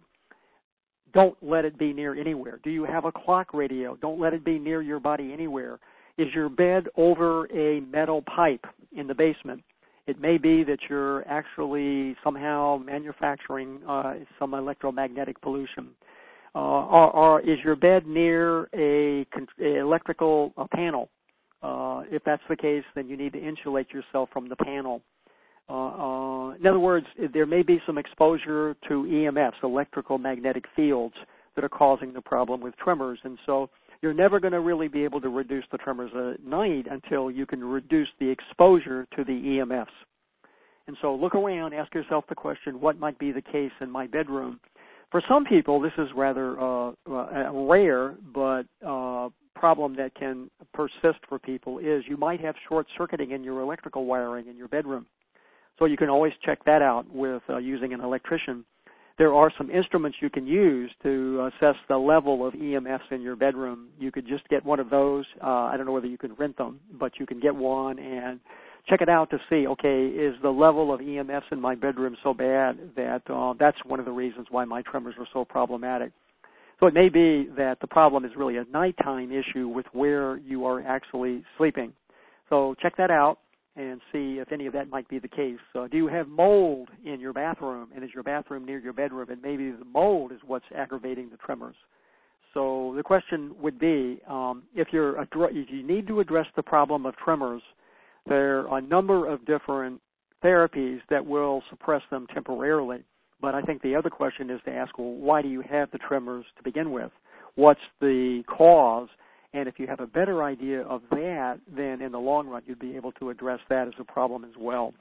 Don't let it be near anywhere. Do you have a clock radio? Don't let it be near your body anywhere. Is your bed over a metal pipe in the basement? It may be that you're actually somehow manufacturing uh, some electromagnetic pollution. Uh, or, or is your bed near a, a electrical a panel? Uh, if that's the case, then you need to insulate yourself from the panel. Uh, uh, in other words, there may be some exposure to E M Fs, electrical magnetic fields, that are causing the problem with tremors. And so you're never going to really be able to reduce the tremors at night until you can reduce the exposure to the E M Fs. And so look around, ask yourself the question, what might be the case in my bedroom? For some people, this is rather uh, uh, rare, but uh, problem that can persist for people is you might have short-circuiting in your electrical wiring in your bedroom. So you can always check that out with uh, using an electrician. There are some instruments you can use to assess the level of E M Fs in your bedroom. You could just get one of those. Uh, I don't know whether you can rent them, but you can get one and check it out to see, okay, is the level of E M Fs in my bedroom so bad that uh, that's one of the reasons why my tremors are so problematic. So it may be that the problem is really a nighttime issue with where you are actually sleeping. So check that out and see if any of that might be the case. Uh, do you have mold in your bathroom, and is your bathroom near your bedroom, and maybe the mold is what's aggravating the tremors? So the question would be, um, if, you're if you need to address the problem of tremors, there are a number of different therapies that will suppress them temporarily. But I think the other question is to ask, well, why do you have the tremors to begin with? What's the cause? And if you have a better idea of that, then in the long run, you'd be able to address that as a problem as well.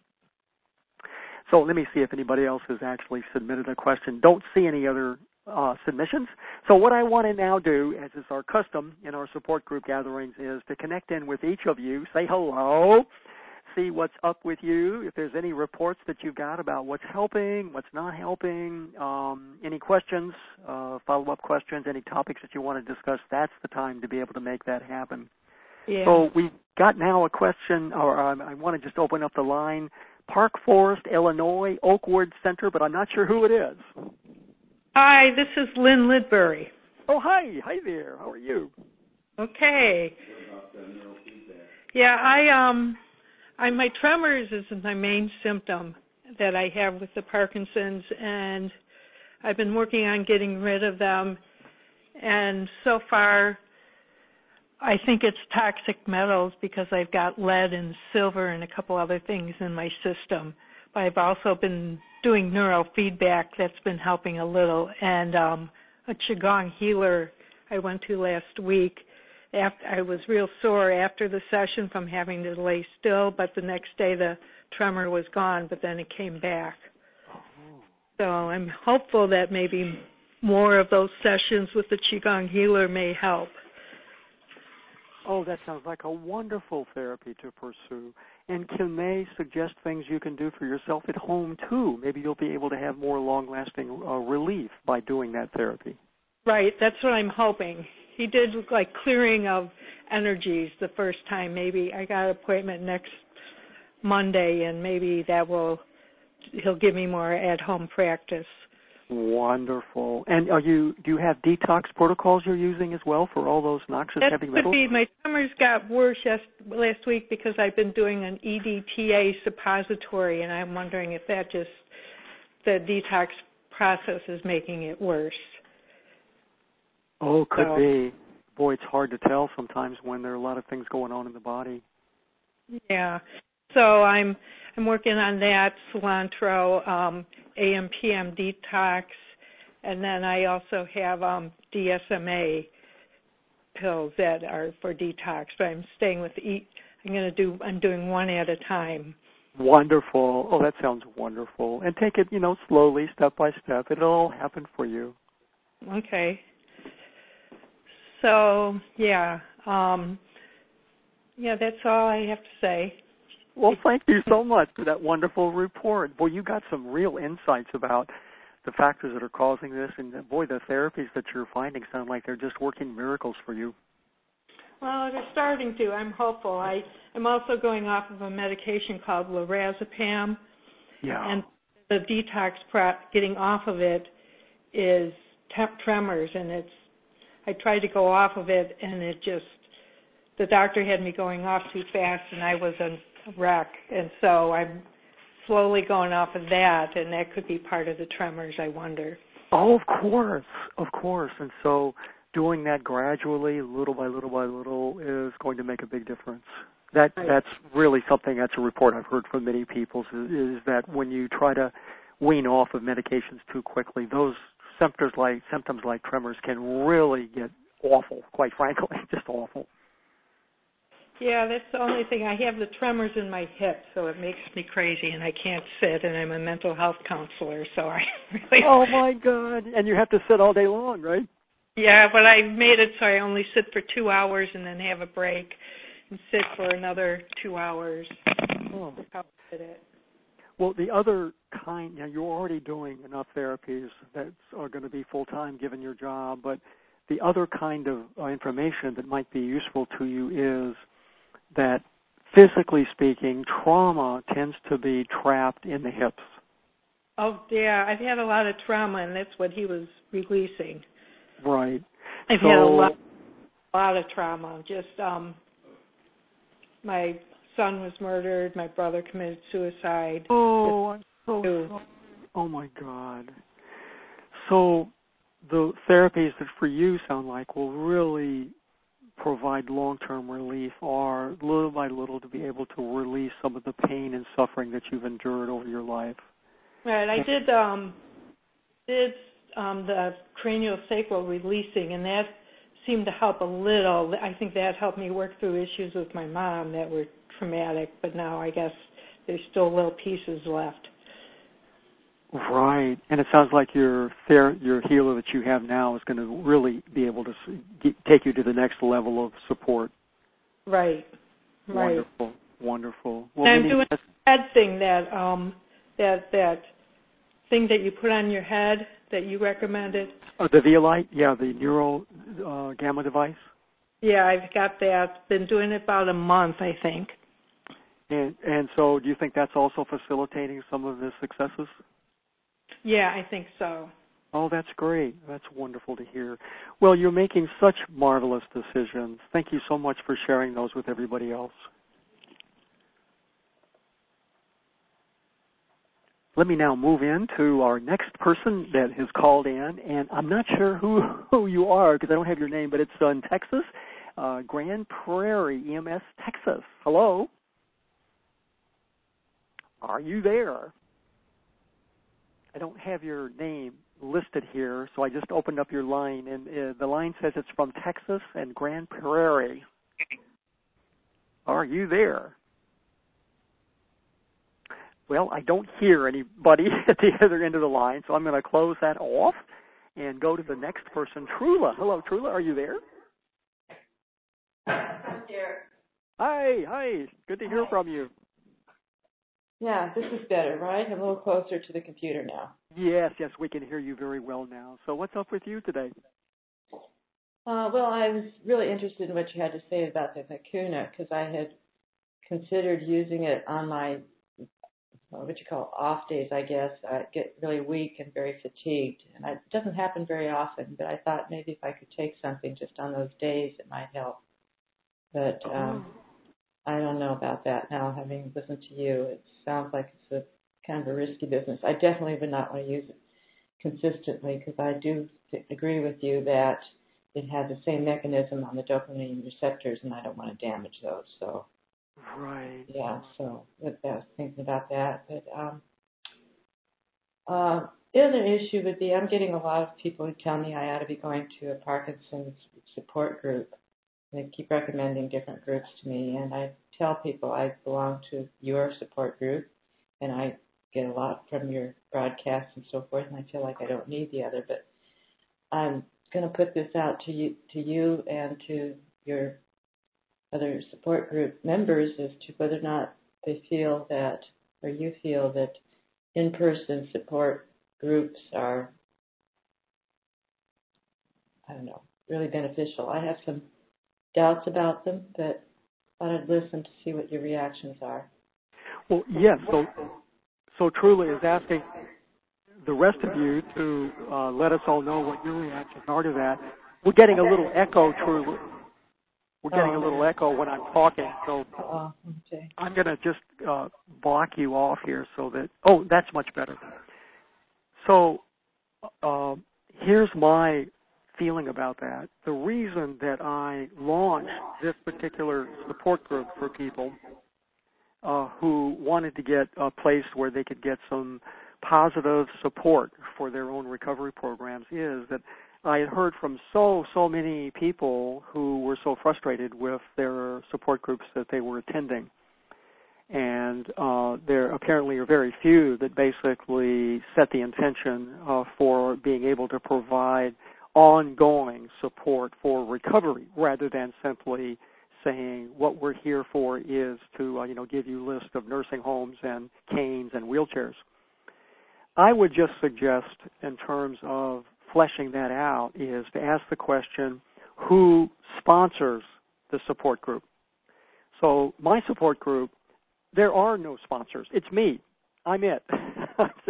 So let me see if anybody else has actually submitted a question. Don't see any other uh, submissions. So what I want to now do, as is our custom in our support group gatherings, is to connect in with each of you, say hello, see what's up with you, if there's any reports that you've got about what's helping, what's not helping, um, any questions, uh, follow-up questions, any topics that you want to discuss, that's the time to be able to make that happen. Yeah. So we've got now a question, or um, I want to just open up the line, Park Forest, Illinois, Oakwood Center, but I'm not sure who it is. Hi, this is Lynn Lidbury. Oh, hi. Hi there. How are you? Okay. Yeah, I, um... I, my tremors is my main symptom that I have with the Parkinson's, and I've been working on getting rid of them. And so far, I think it's toxic metals because I've got lead and silver and a couple other things in my system. But I've also been doing neurofeedback. That's been helping a little. And um, a Qigong healer I went to last week. After, I was real sore after the session from having to lay still, but the next day the tremor was gone, but then it came back. So I'm hopeful that maybe more of those sessions with the Qigong healer may help. Oh, that sounds like a wonderful therapy to pursue. And can they suggest things you can do for yourself at home, too? Maybe you'll be able to have more long-lasting uh, relief by doing that therapy. Right, that's what I'm hoping. He did like clearing of energies the first time. Maybe I got an appointment next Monday, and maybe that will, he'll give me more at-home practice. Wonderful. And are you, do you have detox protocols you're using as well for all those noxious That heavy could metals? be. My tremors got worse yes, last week because I've been doing an E D T A suppository, and I'm wondering if that just, the detox process is making it worse. Oh, could so, be. Boy, it's hard to tell sometimes when there are a lot of things going on in the body. Yeah. So I'm I'm working on that, cilantro, um, A M P M detox, and then I also have um, D S M A pills that are for detox. But I'm staying with eat. I'm going to do. I'm doing one at a time. Wonderful. Oh, that sounds wonderful. And take it, you know, slowly, step by step. It'll all happen for you. Okay. So, yeah, um, yeah, that's all I have to say. Well, thank you so much for that wonderful report. Boy, you got some real insights about the factors that are causing this, and boy, the therapies that you're finding sound like they're just working miracles for you. Well, they're starting to. I'm hopeful. I, I'm also going off of a medication called lorazepam, Yeah. and the detox prep, getting off of it is temp tremors, and it's I tried to go off of it, and it just, the doctor had me going off too fast, and I was a wreck. And so I'm slowly going off of that, and that could be part of the tremors, I wonder. Oh, of course, of course. And so doing that gradually, little by little by little, is going to make a big difference. That Right. That's really something, that's a report I've heard from many people, is, is that when you try to wean off of medications too quickly, those symptoms like symptoms like tremors can really get awful, quite frankly, just awful. Yeah, that's the only thing. I have the tremors in my hip, so it makes me crazy, and I can't sit, and I'm a mental health counselor, so I really... Oh, my God. And you have to sit all day long, right? Yeah, but I made it so I only sit for two hours and then have a break and sit for another two hours. Oh. That's how I did it. Well, the other kind, you know, you're already doing enough therapies that are going to be full-time given your job, but the other kind of uh, information that might be useful to you is that, physically speaking, trauma tends to be trapped in the hips. Oh, yeah, I've had a lot of trauma, and that's what he was releasing. Right. I've so, had a lot, a lot of trauma. Just um, my son was murdered. My brother committed suicide. Oh, I'm so Too. sorry. Oh, my God. So the therapies that for you sound like will really provide long-term relief are little by little to be able to release some of the pain and suffering that you've endured over your life. Right. I did um, did um, the craniosacral releasing, and that seemed to help a little. I think that helped me work through issues with my mom that were traumatic, but now I guess there's still little pieces left. Right, and it sounds like your ther- your healer that you have now is going to really be able to get, take you to the next level of support. Right, right. Wonderful, wonderful. Well, and I'm Minnie, doing the head thing that um that that thing that you put on your head that you recommended. uh, the Violite, yeah, the neural uh, gamma device. Yeah, I've got that. Been doing it about a month, I think. And and so, do you think that's also facilitating some of the successes? Yeah, I think so. Oh, that's great. That's wonderful to hear. Well, you're making such marvelous decisions. Thank you so much for sharing those with everybody else. Let me now move into our next person that has called in, and I'm not sure who, who you are because I don't have your name, but it's uh, in Texas, uh, Grand Prairie, E M S, Texas. Hello? Are you there? I don't have your name listed here, so I just opened up your line, and uh, the line says it's from Texas and Grand Prairie. Are you there? Well, I don't hear anybody at the other end of the line, so I'm going to close that off and go to the next person, Trula. Hello, Trula, are you there? I'm here. Hi, hi. Good to hear Hi. from you. Yeah, this is better, right? I'm a little closer to the computer now. Yes, yes, we can hear you very well now. So what's up with you today? Uh, well, I was really interested in what you had to say about the Vicuna because I had considered using it on my, what you call, off days, I guess. I get really weak and very fatigued. And it doesn't happen very often, but I thought maybe if I could take something just on those days, it might help. But um, I don't know about that now. Having listened to you, it sounds like it's a kind of a risky business. I definitely would not want to use it consistently because I do th- agree with you that it has the same mechanism on the dopamine receptors, and I don't want to damage those. So, right. Yeah. So I was thinking about that. But um, uh, the other issue would be I'm getting a lot of people who tell me I ought to be going to a Parkinson's support group. They keep recommending different groups to me, and I tell people I belong to your support group, and I get a lot from your broadcasts and so forth, and I feel like I don't need the other. But I'm going to put this out to you, to you, and to your other support group members as to whether or not they feel that, or you feel that, in-person support groups are, I don't know, really beneficial. I have some doubts about them, but I thought I'd listen to see what your reactions are. Well, yes. So, so Truly is asking the rest of you to uh, let us all know what your reactions are to that. We're getting a little echo, Truly. We're getting Oh. a little echo when I'm talking, so Oh, okay. I'm going to just uh, block you off here so that. Oh, that's much better. So, uh, here's my feeling about that. The reason that I launched this particular support group for people uh, who wanted to get a place where they could get some positive support for their own recovery programs is that I had heard from so, so many people who were so frustrated with their support groups that they were attending. And uh, there apparently are very few that basically set the intention uh, for being able to provide ongoing support for recovery rather than simply saying what we're here for is to, uh, you know, give you a list of nursing homes and canes and wheelchairs. I would just suggest in terms of fleshing that out is to ask the question, who sponsors the support group? So my support group, there are no sponsors. It's me. I'm it.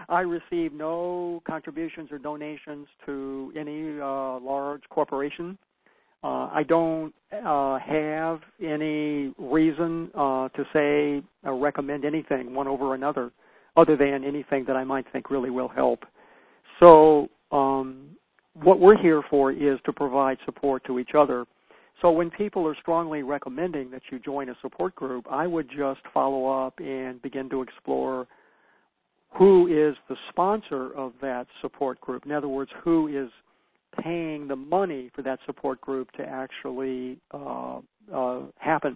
I receive no contributions or donations to any uh, large corporation. Uh, I don't uh, have any reason uh, to say or recommend anything one over another other than anything that I might think really will help. So um, what we're here for is to provide support to each other. So when people are strongly recommending that you join a support group, I would just follow up and begin to explore who is the sponsor of that support group. In other words, who is paying the money for that support group to actually uh, uh, happen.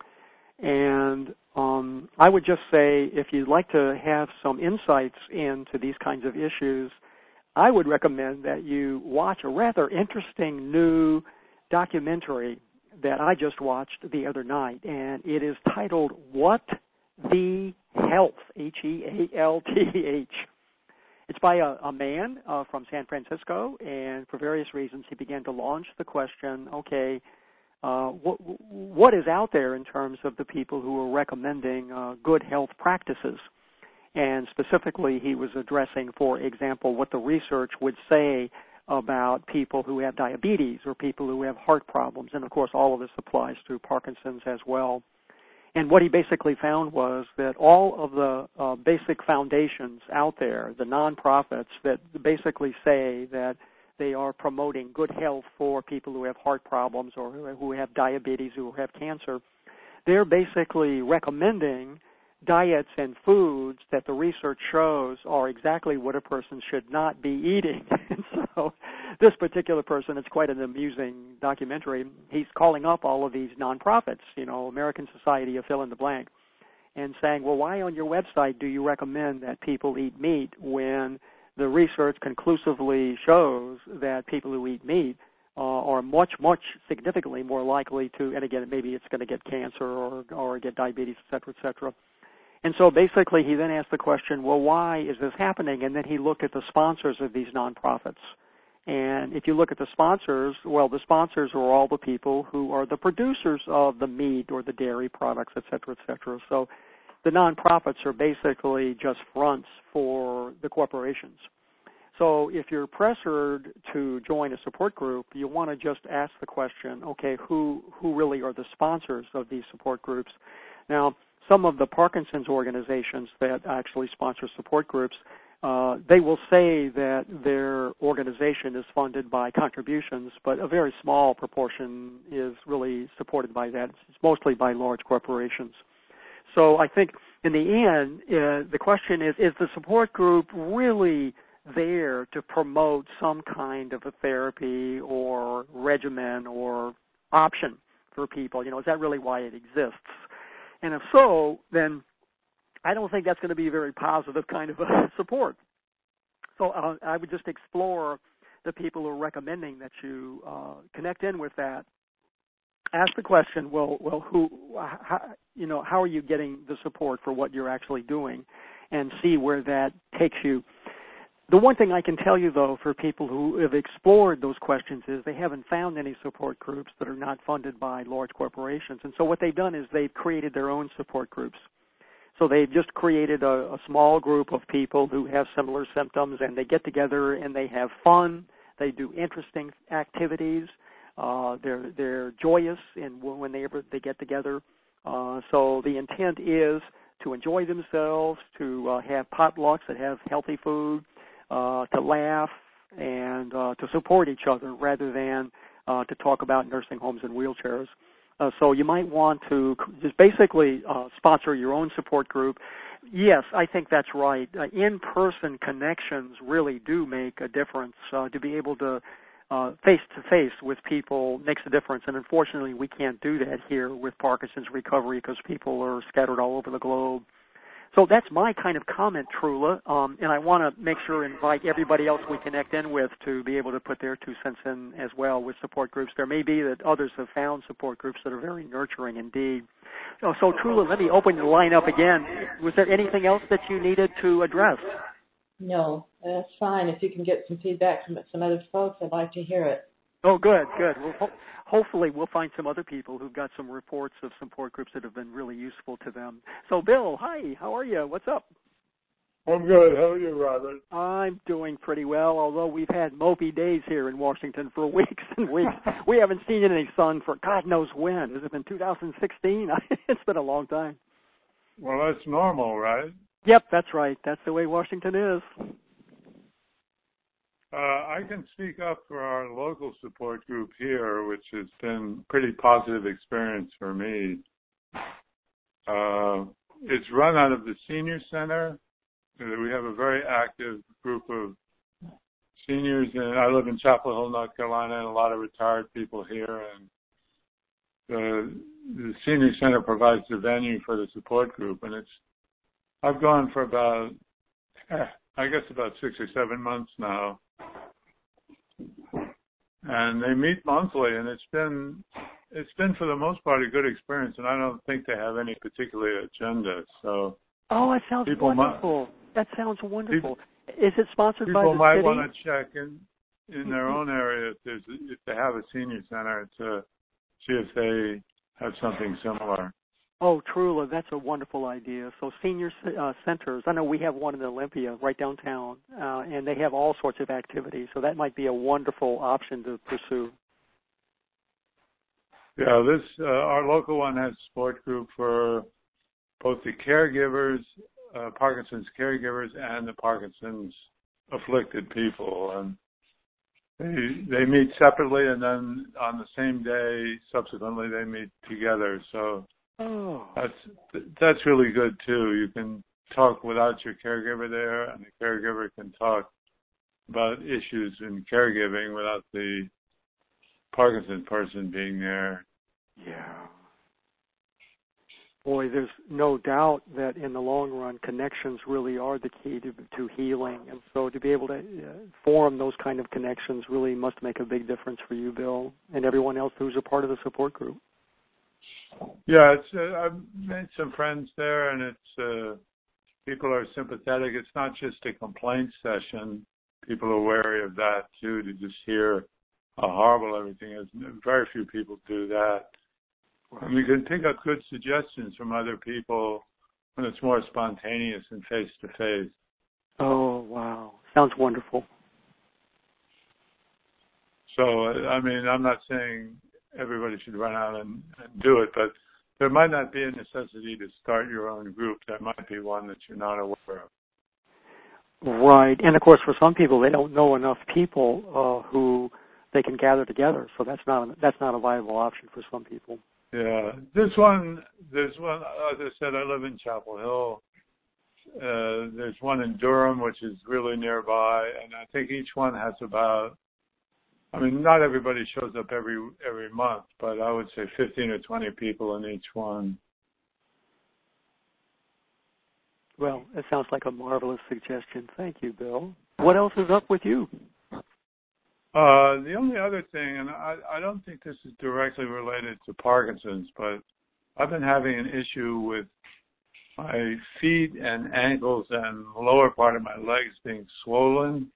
And um, I would just say, if you'd like to have some insights into these kinds of issues, I would recommend that you watch a rather interesting new documentary that I just watched the other night, and it is titled What the Health, H E A L T H. It's by a, a man uh, from San Francisco, and for various reasons he began to launch the question, okay, uh, what, what is out there in terms of the people who are recommending uh, good health practices? And specifically he was addressing, for example, what the research would say about people who have diabetes or people who have heart problems. And, of course, all of this applies to Parkinson's as well. And what he basically found was that all of the uh, basic foundations out there, the nonprofits that basically say that they are promoting good health for people who have heart problems or who have diabetes, who have cancer, they're basically recommending diets and foods that the research shows are exactly what a person should not be eating. And so this particular person, it's quite an amusing documentary, he's calling up all of these nonprofits, you know, American Society of Fill in the Blank, and saying, well, why on your website do you recommend that people eat meat when the research conclusively shows that people who eat meat uh, are much, much significantly more likely to, and again, maybe it's going to get cancer or, or get diabetes, et cetera, et cetera. And so basically he then asked the question, well, why is this happening? And then he looked at the sponsors of these nonprofits. And if you look at the sponsors, well, the sponsors are all the people who are the producers of the meat or the dairy products, et cetera, et cetera. So the nonprofits are basically just fronts for the corporations. So if you're pressured to join a support group, you want to just ask the question, okay, who, who really are the sponsors of these support groups? Now, some of the Parkinson's organizations that actually sponsor support groups, uh, they will say that their organization is funded by contributions, but a very small proportion is really supported by that. It's mostly by large corporations. So I think in the end, uh, the question is, is the support group really there to promote some kind of a therapy or regimen or option for people? You know, is that really why it exists? And if so, then I don't think that's going to be a very positive kind of a support. So uh, I would just explore the people who are recommending that you uh, connect in with that. Ask the question, well, well, who, how, you know, how are you getting the support for what you're actually doing, and see where that takes you. The one thing I can tell you, though, for people who have explored those questions is they haven't found any support groups that are not funded by large corporations. And so what they've done is they've created their own support groups. So they've just created a, a small group of people who have similar symptoms, and they get together and they have fun. They do interesting activities. Uh, they're they're joyous in when they ever they get together. Uh, so the intent is to enjoy themselves, to uh, have potlucks that have healthy food, Uh, to laugh and uh, to support each other rather than uh, to talk about nursing homes and wheelchairs. Uh, so you might want to just basically uh, sponsor your own support group. Yes, I think that's right. Uh, in-person connections really do make a difference. Uh, to be able to uh, face-to-face with people makes a difference, and unfortunately we can't do that here with Parkinson's recovery because people are scattered all over the globe. So that's my kind of comment, Trula, um, and I want to make sure and invite everybody else we connect in with to be able to put their two cents in as well with support groups. There may be that others have found support groups that are very nurturing indeed. So, so Trula, let me open the line up again. Was there anything else that you needed to address? No, that's fine. If you can get some feedback from some other folks, I'd like to hear it. Oh, good, good. Well, ho- hopefully we'll find some other people who've got some reports of support groups that have been really useful to them. So, Bill, hi, how are you? What's up? I'm good. How are you, Robert? I'm doing pretty well, although we've had mopey days here in Washington for weeks and weeks. We haven't seen any sun for God knows when. Has it been two thousand sixteen? It's been a long time. Well, that's normal, right? Yep, that's right. That's the way Washington is. Uh, I can speak up for our local support group here, which has been a pretty positive experience for me. Uh, it's run out of the Senior Center. We have a very active group of seniors, and I live in Chapel Hill, North Carolina, and a lot of retired people here. And the, the Senior Center provides the venue for the support group, and it's I've gone for about, eh, I guess, about six or seven months now, and they meet monthly, and it's been it's been for the most part a good experience, and I don't think they have any particular agenda. So, oh, that sounds wonderful. Might, That sounds wonderful. People, Is it sponsored by the city? People might want to check in in their own area if there's if they have a senior center to see if they have something similar. Oh, truly, that's a wonderful idea. So senior uh, centers, I know we have one in Olympia right downtown, uh, and they have all sorts of activities. So that might be a wonderful option to pursue. Yeah, this uh, our local one has a support group for both the caregivers, uh, Parkinson's caregivers, and the Parkinson's afflicted people, and they they meet separately, and then on the same day, subsequently, they meet together. So oh. that's that's really good too. You can talk without your caregiver there, and the caregiver can talk about issues in caregiving without the Parkinson's person being there. Yeah. Boy, there's no doubt that in the long run, connections really are the key to, to healing. And so to be able to uh, form those kind of connections really must make a big difference for you, Bill, and everyone else who's a part of the support group. Yeah, it's, uh, I've made some friends there, and it's uh, people are sympathetic. It's not just a complaint session. People are wary of that, too, to just hear how horrible everything is. Very few people do that. And we can pick up good suggestions from other people when it's more spontaneous and face-to-face. Oh, wow. Sounds wonderful. So, I mean, I'm not saying everybody should run out and, and do it, but there might not be a necessity to start your own group. There might be one that you're not aware of. Right. And, of course, for some people, they don't know enough people uh, who they can gather together. So that's not a, that's not a viable option for some people. Yeah, this one, there's one, as I said, I live in Chapel Hill. Uh, there's one in Durham, which is really nearby, and I think each one has about, I mean, not everybody shows up every every month, but I would say fifteen or twenty people in each one. Well, it sounds like a marvelous suggestion. Thank you, Bill. What else is up with you? Uh, the only other thing, and I, I don't think this is directly related to Parkinson's, but I've been having an issue with my feet and ankles and the lower part of my legs being swollen.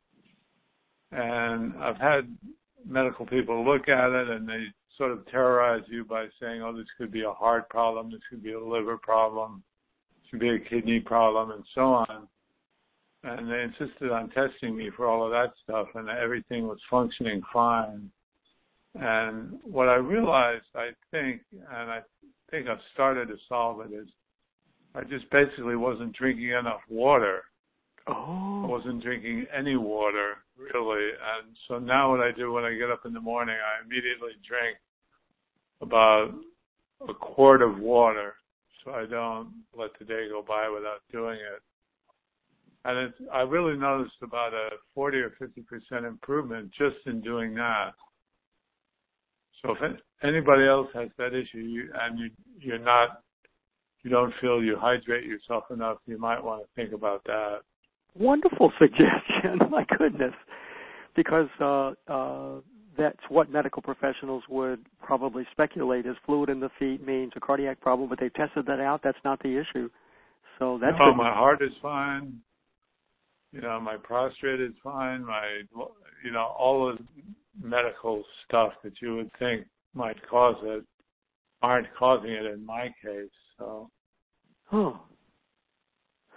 And I've had medical people look at it, and they sort of terrorize you by saying, oh, this could be a heart problem, this could be a liver problem, this could be a kidney problem, and so on. And they insisted on testing me for all of that stuff, and everything was functioning fine. And what I realized, I think, and I think I've started to solve it, is I just basically wasn't drinking enough water. Oh. I wasn't drinking any water, really. And so now what I do when I get up in the morning, I immediately drink about a quart of water, so I don't let the day go by without doing it. And it's, I really noticed about a forty or fifty percent improvement just in doing that. So if anybody else has that issue you, and you, you're not, you don't feel you hydrate yourself enough, you might want to think about that. Wonderful suggestion. My goodness. Because uh, uh, that's what medical professionals would probably speculate is fluid in the feet means a cardiac problem, but they've tested that out. That's not the issue. So that's no, good. My heart is fine. You know, my prostate is fine. My, you know, all the medical stuff that you would think might cause it aren't causing it in my case. So. Huh.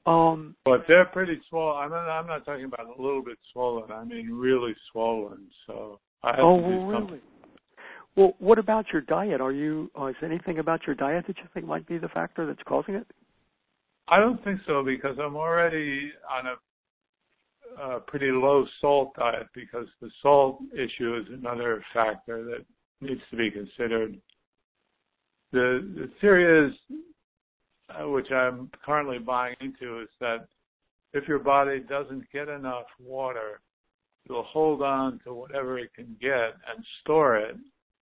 Um, but they're pretty swollen. I'm not, I'm not talking about a little bit swollen. I mean really swollen. So I have oh, to do well, something. really? Well, what about your diet? Are you? Uh, is there anything about your diet that you think might be the factor that's causing it? I don't think so because I'm already on a uh, pretty low salt diet because the salt issue is another factor that needs to be considered. The, the theory is, uh, which I'm currently buying into, is that if your body doesn't get enough water, it'll hold on to whatever it can get and store it.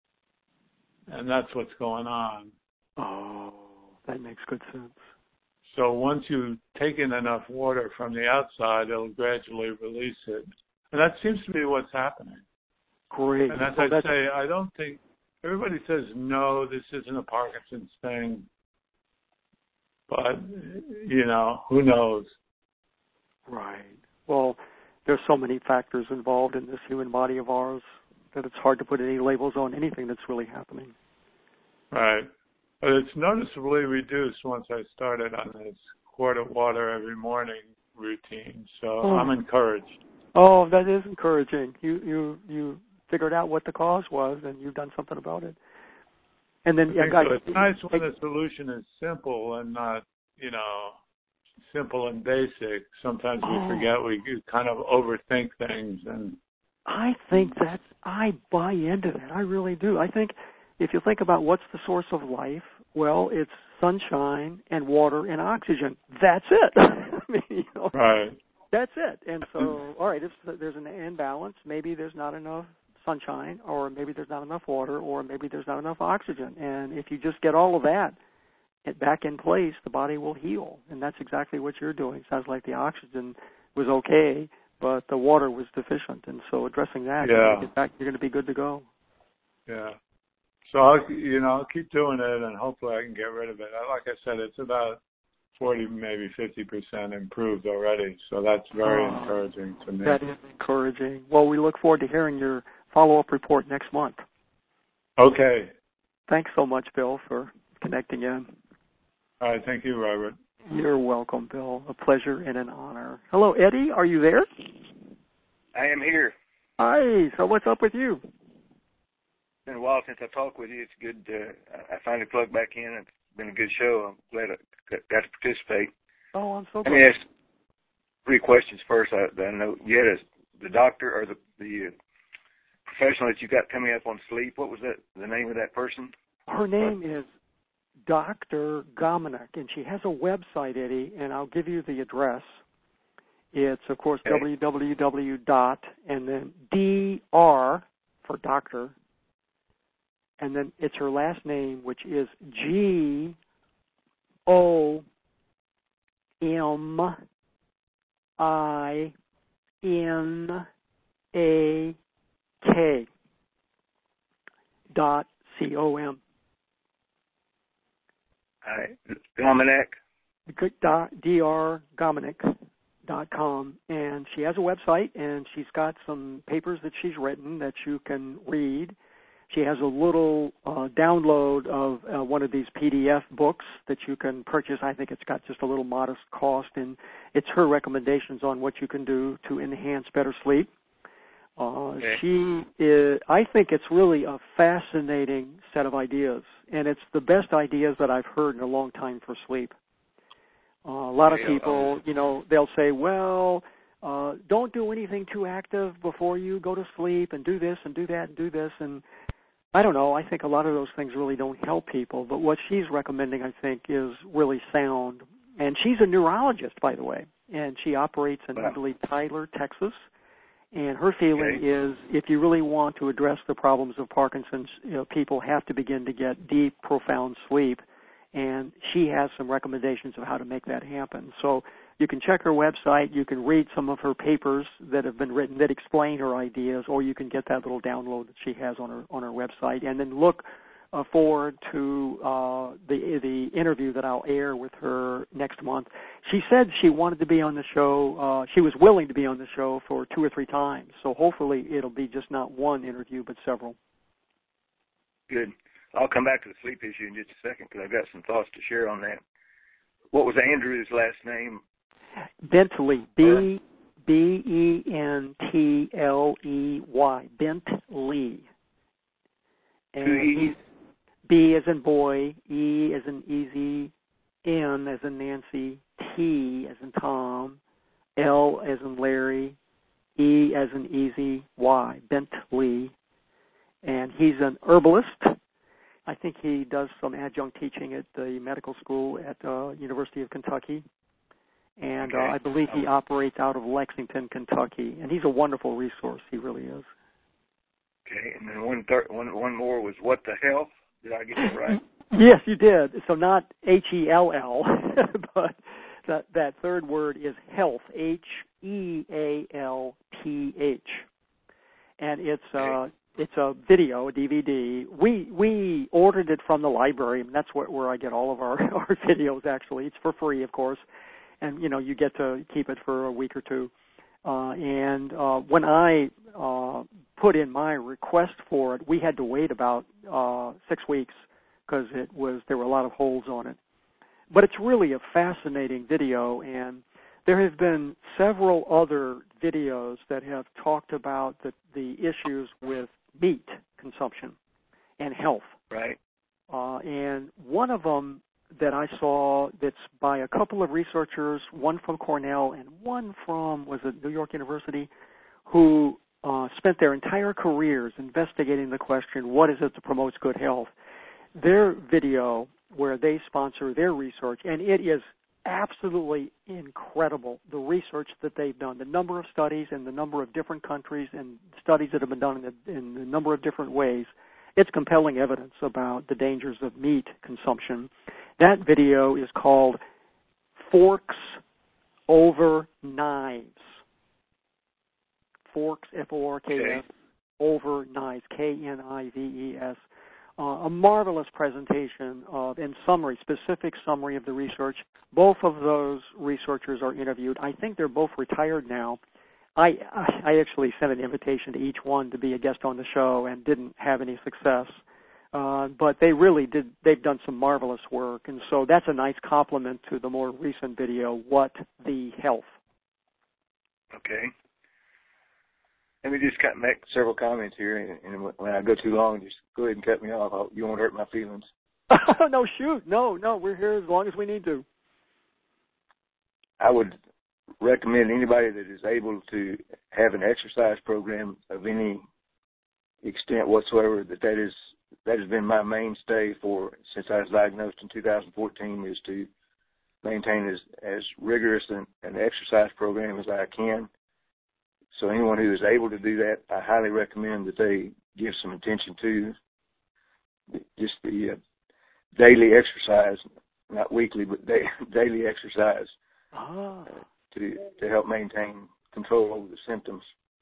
And that's what's going on. Oh, that makes good sense. So once you've taken enough water from the outside, it'll gradually release it. And that seems to be what's happening. Great. And as well, I that's... say, I don't think, everybody says, no, this isn't a Parkinson's thing. But, you know, who knows? Right. Well, there's so many factors involved in this human body of ours that it's hard to put any labels on anything that's really happening. Right. But it's noticeably reduced once I started on this quart of water every morning routine. So oh. I'm encouraged. Oh, that is encouraging. You you you figured out what the cause was, and you've done something about it. And then, I yeah, think guys, so. It's nice when the solution is simple and not, you know, simple and basic. Sometimes we oh. forget we kind of overthink things. And I think that's, I buy into that. I really do. I think if you think about what's the source of life, well, it's sunshine and water and oxygen. That's it. I mean, you know, right. That's it. And so, all right, if there's an imbalance, maybe there's not enough sunshine, or maybe there's not enough water, or maybe there's not enough oxygen. And if you just get all of that back in place, the body will heal. And that's exactly what you're doing. Sounds like the oxygen was okay, but the water was deficient. And so addressing that, yeah. you're going to get back, you're going to be good to go. Yeah. So, I'll, you know, I'll keep doing it, and hopefully I can get rid of it. Like I said, it's about forty, maybe fifty percent improved already. So that's very oh, encouraging to me. That is encouraging. Well, we look forward to hearing your follow-up report next month. Okay. Thanks so much, Bill, for connecting in. All right. Thank you, Robert. You're welcome, Bill. A pleasure and an honor. Hello, Eddie. Are you there? I am here. Hi. So what's up with you? It's been a while since I talked with you. It's good. Uh, I finally plugged back in. It's been a good show. I'm glad I got to participate. Oh, I'm so Let glad. me ask three questions first. I, I know you had a, the doctor or the, the professional that you got coming up on sleep. What was that? The name of that person? Her name is Doctor Gominek, and she has a website, Eddie, and I'll give you the address. It's, of course, okay. w w w dot and then D R for doctor, and then it's her last name, which is G O M I N A K dot C O M. All right. Gominek? D R Gominek dot com, and she has a website, and she's got some papers that she's written that you can read. She has a little uh, download of uh, one of these P D F books that you can purchase. I think it's got just a little modest cost, and it's her recommendations on what you can do to enhance better sleep. Uh, okay. She is, I think it's really a fascinating set of ideas, and it's the best ideas that I've heard in a long time for sleep. Uh, a lot of people, you know, they'll say, well, uh, don't do anything too active before you go to sleep, and do this and do that and do this. And I don't know. I think a lot of those things really don't help people. But what she's recommending, I think, is really sound. And she's a neurologist, by the way, and she operates in, wow. I believe, Tyler, Texas. And her feeling okay. is if you really want to address the problems of Parkinson's, you know, people have to begin to get deep, profound sleep. And she has some recommendations of how to make that happen. So you can check her website. You can read some of her papers that have been written that explain her ideas, or you can get that little download that she has on her on her website. And then look uh, forward to uh, the the interview that I'll air with her next month. She said she wanted to be on the show. Uh, she was willing to be on the show for two or three times. So hopefully it'll be just not one interview, but several. Good. I'll come back to the sleep issue in just a second because I've got some thoughts to share on that. What was Andrew's last name? Bentley, B B E N T L E Y, Bentley. And B as in boy, E as in easy, N as in Nancy, T as in Tom, L as in Larry, E as in easy, Y, Bentley. And he's an herbalist. I think he does some adjunct teaching at the medical school at uh, University of Kentucky. And okay. uh, I believe he operates out of Lexington, Kentucky. And he's a wonderful resource. He really is. Okay, and then one, thir- one, one more was What the Health? Did I get that right? Yes, you did. So not H E L L, but that, that third word is health, H E A L T H. And it's uh, it's a video, a D V D. We we ordered it from the library, and that's where, where I get all of our, our videos, actually. It's for free, of course. And, you know, you get to keep it for a week or two. Uh, and uh, when I uh, put in my request for it, we had to wait about uh, six weeks because it was there were a lot of holes on it. But it's really a fascinating video, and there have been several other videos that have talked about the, the issues with meat consumption and health. Right. Uh, and one of them that I saw that's by a couple of researchers, one from Cornell and one from, was it New York University, who uh, spent their entire careers investigating the question, what is it that promotes good health? Their video, where they sponsor their research, and it is absolutely incredible, the research that they've done, the number of studies and the number of different countries and studies that have been done in a, in a number of different ways. It's compelling evidence about the dangers of meat consumption. That video is called Forks Over Knives. Forks, F O R K S, okay. Over Knives, K N I V E S. Uh, a marvelous presentation of, in summary, specific summary of the research. Both of those researchers are interviewed. I think they're both retired now. I, I actually sent an invitation to each one to be a guest on the show and didn't have any success. Uh, but they really did, they've done some marvelous work. And so that's a nice compliment to the more recent video, What the Health. Okay. Let me just make several comments here, and when I go too long, just go ahead and cut me off. You won't hurt my feelings. No, shoot. No, no, we're here as long as we need to. I would recommend anybody that is able to have an exercise program of any extent whatsoever, that that is that has been my mainstay for since I was diagnosed in two thousand fourteen, is to maintain as, as rigorous an, an exercise program as I can. So anyone who is able to do that, I highly recommend that they give some attention to just the uh, daily exercise, not weekly, but day, daily exercise ah. uh, to to help maintain control over the symptoms.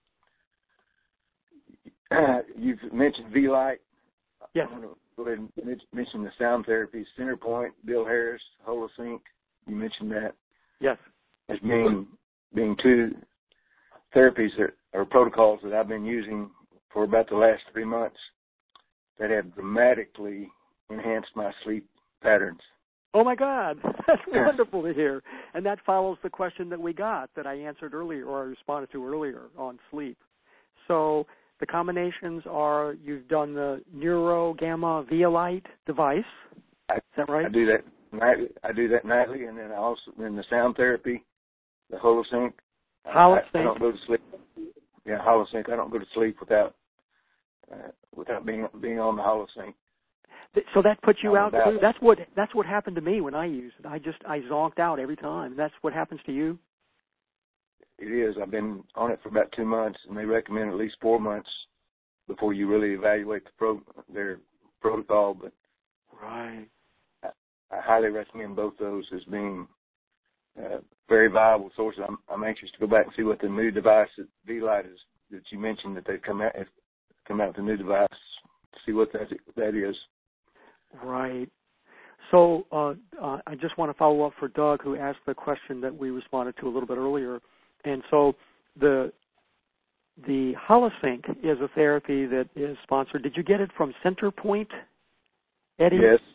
Uh, you've mentioned V-Light. Yes. I'm going to go ahead and mention the sound therapy. Centerpoint, Bill Harris, Holosync. You mentioned that. Yes. As being being two therapies that or protocols that I've been using for about the last three months that have dramatically enhanced my sleep patterns. Oh, my God. That's wonderful to hear. And that follows the question that we got that I answered earlier, or I responded to earlier on sleep. So the combinations are, you've done the Neuro Gamma V-Light device. I, Is that right? I do that nightly. I do that nightly, and then I also in the sound therapy, the Holosync. Holosync. I, I don't go to sleep. Yeah, Holosync. I don't go to sleep without uh, without being being on the Holosync. So that puts you out too. It. That's what that's what happened to me when I used it. I just I zonked out every time. That's what happens to you. It is. I've been on it for about two months, and they recommend at least four months before you really evaluate the pro, their protocol. But right, I, I highly recommend both those as being uh, very viable sources. I'm, I'm anxious to go back and see what the new device that V-Light is that you mentioned that they've come out have come out with a new device. To see what that that is. Right. So uh, uh, I just want to follow up for Doug, who asked the question that we responded to a little bit earlier. And so the the Holosync is a therapy that is sponsored. Did you get it from Centerpoint, Eddie? Yes.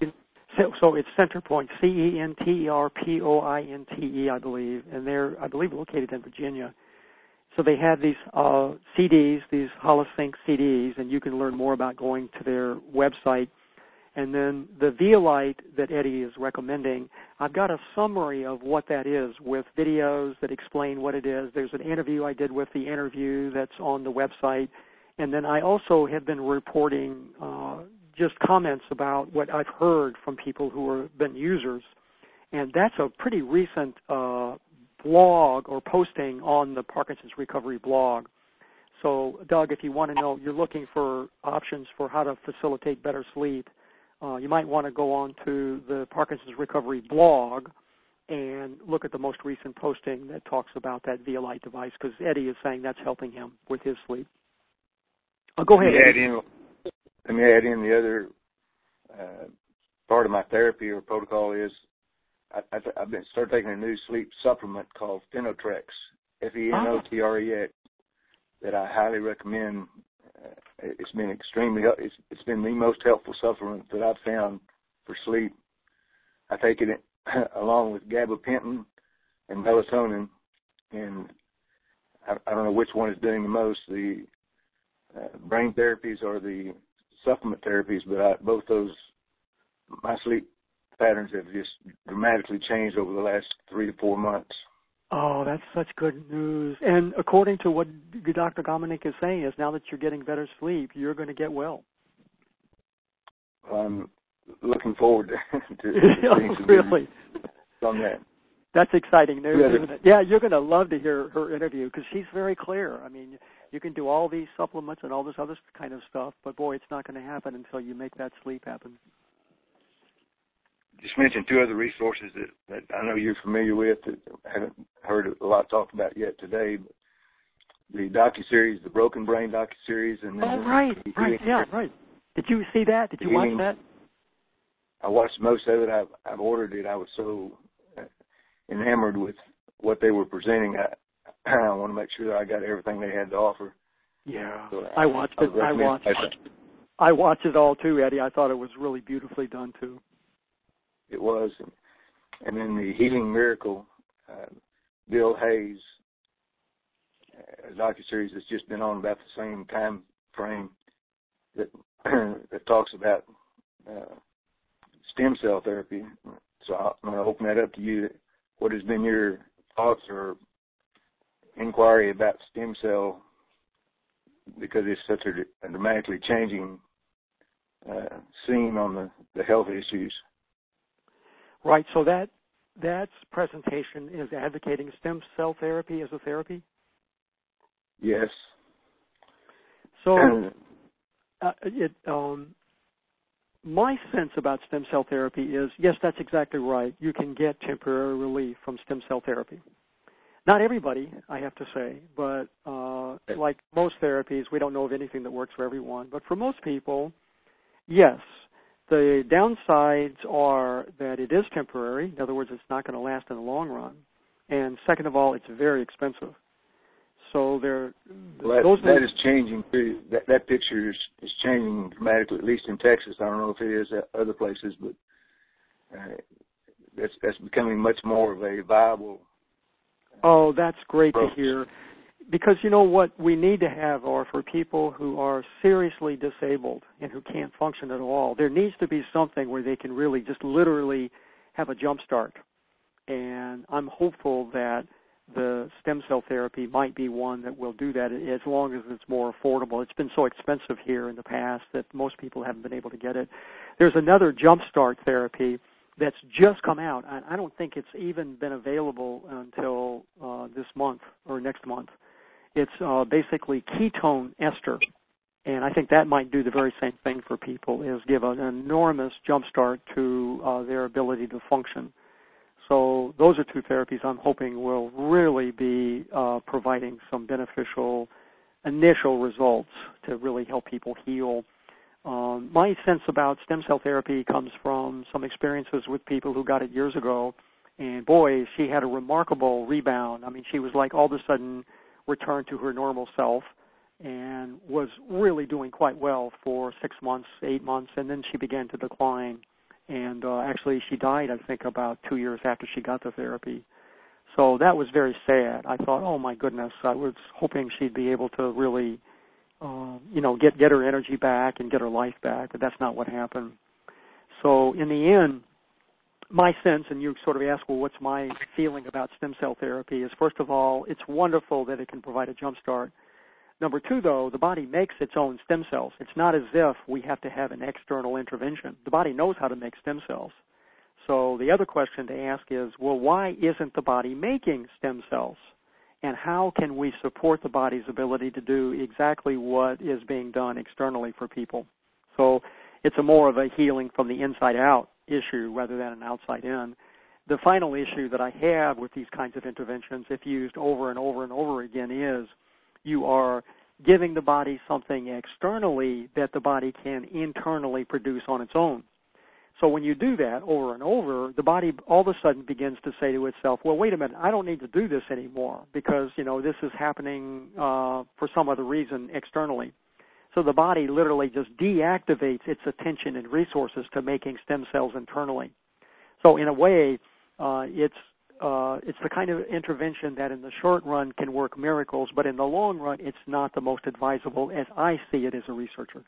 So, so it's Centerpoint, C E N T E R P O I N T E, I believe, and they're, I believe, located in Virginia. So they have these uh, C Ds, these Holosync C Ds, and you can learn more about going to their website. And then the Violite that Eddie is recommending, I've got a summary of what that is with videos that explain what it is. There's an interview I did with the interview that's on the website. And then I also have been reporting uh, just comments about what I've heard from people who have been users. And that's a pretty recent uh, blog or posting on the Parkinson's Recovery blog. So, Doug, if you want to know, you're looking for options for how to facilitate better sleep, Uh, you might want to go on to the Parkinson's Recovery blog and look at the most recent posting that talks about that Violite device, because Eddie is saying that's helping him with his sleep. Oh, go ahead. Let me add in, let me add in the other uh, part of my therapy or protocol is I, I've, I've been started taking a new sleep supplement called Phenotrex, F E N O T R E X, that I highly recommend. Uh, it's been extremely, it's, it's been the most helpful supplement that I've found for sleep. I take it in, along with gabapentin and melatonin, and I, I don't know which one is doing the most, the uh, brain therapies or the supplement therapies, but I, both those, my sleep patterns have just dramatically changed over the last three to four months. Oh, that's such good news. And according to what Doctor Gomenick is saying is now that you're getting better sleep, you're going to get well. I'm looking forward to, to oh, really? on that. That's exciting news, yeah, isn't it? Yeah, you're going to love to hear her interview because she's very clear. I mean, you can do all these supplements and all this other kind of stuff, but, boy, it's not going to happen until you make that sleep happen. Just mention two other resources that, that I know you're familiar with that I haven't heard a lot talked about yet today. The docuseries, the Broken Brain docuseries. And then oh, right, the, right, yeah, right. Did you see that? Did you watch healing, that? I watched most of it. I've, I've ordered it. I was so enamored with what they were presenting. I, I want to make sure that I got everything they had to offer. Yeah, so I watched I it. I watched it. I watched it all, too, Eddie. I thought it was really beautifully done, too. It was. And then the Healing Miracle, uh, Bill Hayes, a docuseries that's just been on about the same time frame that that talks about uh, stem cell therapy. So I'm going to open that up to you. What has been your thoughts or inquiry about stem cell, because it's such a, a dramatically changing uh, scene on the, the health issues? Right, so that that's presentation is advocating stem cell therapy as a therapy? Yes. So uh, it, um, my sense about stem cell therapy is, yes, that's exactly right. You can get temporary relief from stem cell therapy. Not everybody, I have to say, but uh, like most therapies, we don't know of anything that works for everyone. But for most people, yes. The downsides are that it is temporary. In other words, it's not going to last in the long run. And second of all, it's very expensive. So there, well, that, those that are, is changing too. That, that picture is, is changing dramatically, at least in Texas. I don't know if it is at other places, but uh, that's, that's becoming much more of a viable. Uh, oh, that's great approach. to hear. Because, you know, what we need to have are for people who are seriously disabled and who can't function at all, there needs to be something where they can really just literally have a jump start. And I'm hopeful that the stem cell therapy might be one that will do that as long as it's more affordable. It's been so expensive here in the past that most people haven't been able to get it. There's another jump start therapy that's just come out. I don't think it's even been available until uh, this month or next month. It's uh, basically ketone ester, and I think that might do the very same thing for people, is give an enormous jump start to uh, their ability to function. So those are two therapies I'm hoping will really be uh, providing some beneficial initial results to really help people heal. Um, my sense about stem cell therapy comes from some experiences with people who got it years ago, and boy, she had a remarkable rebound. I mean, she was like all of a sudden returned to her normal self and was really doing quite well for six months, eight months, and then she began to decline. And uh, actually, she died, I think, about two years after she got the therapy. So that was very sad. I thought, oh, my goodness, I was hoping she'd be able to really, uh, you know, get, get her energy back and get her life back, but that's not what happened. So in the end, my sense, and you sort of ask, well, what's my feeling about stem cell therapy, is first of all, it's wonderful that it can provide a jump start. Number two, though, the body makes its own stem cells. It's not as if we have to have an external intervention. The body knows how to make stem cells. So the other question to ask is, well, why isn't the body making stem cells? And how can we support the body's ability to do exactly what is being done externally for people? So it's a more of a healing from the inside out issue rather than an outside in. The final issue that I have with these kinds of interventions, if used over and over and over again, is you are giving the body something externally that the body can internally produce on its own. So when you do that over and over, the body all of a sudden begins to say to itself, well, wait a minute, I don't need to do this anymore because, you know, this is happening uh, for some other reason externally. So the body literally just deactivates its attention and resources to making stem cells internally. So in a way, uh, it's Uh, it's the kind of intervention that in the short run can work miracles, but in the long run, it's not the most advisable as I see it as a researcher.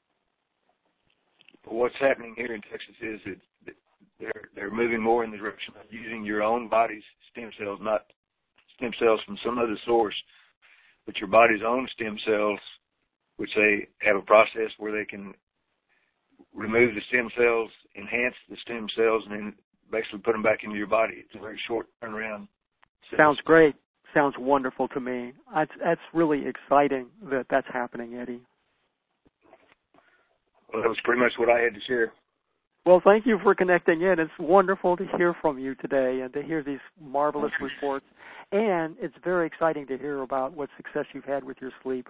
But what's happening here in Texas is that they're, they're moving more in the direction of using your own body's stem cells, not stem cells from some other source, but your body's own stem cells, which they have a process where they can remove the stem cells, enhance the stem cells, and then basically put them back into your body. It's a very short turnaround. Sounds great. Sounds wonderful to me. That's, that's really exciting that that's happening, Eddie. Well, that was pretty much what I had to share. Well, thank you for connecting in. It's wonderful to hear from you today and to hear these marvelous reports. And it's very exciting to hear about what success you've had with your sleep.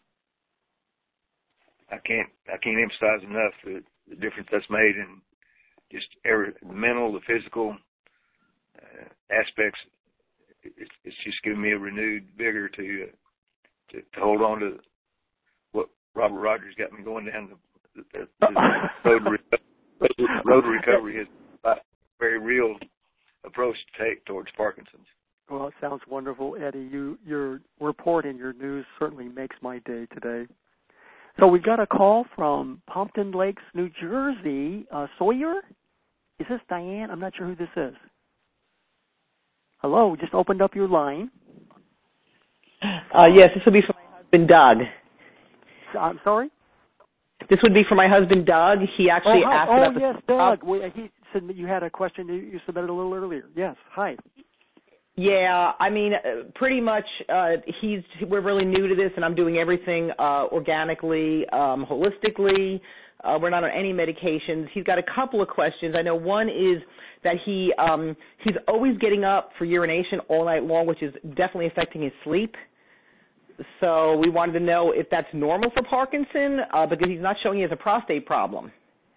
I can't I can't emphasize enough the, the difference that's made in just every, the mental, the physical uh, aspects. It's, it's just given me a renewed vigor to, uh, to to hold on to what Robert Rogers got me going down the, the, the road, to, road to recovery is a very real approach to take towards Parkinson's. Well, it sounds wonderful, Eddie. You, your report and your news certainly makes my day today. So we've got a call from Pompton Lakes, New Jersey. Uh, Sawyer? Is this Diane? I'm not sure who this is. Hello, just opened up your line. Uh, yes, this would be for my husband, Doug. I'm sorry? This would be for my husband, Doug. He actually oh, asked oh, about the... Oh, yes, Doug. Uh, he said you had a question you submitted a little earlier. Yes, hi. Yeah, I mean, uh, pretty much uh, he's we're really new to this, and I'm doing everything uh, organically, um, holistically. Uh, we're not on any medications. He's got a couple of questions. I know one is that he um, he's always getting up for urination all night long, which is definitely affecting his sleep. So we wanted to know if that's normal for Parkinson, uh, because he's not showing he has a prostate problem.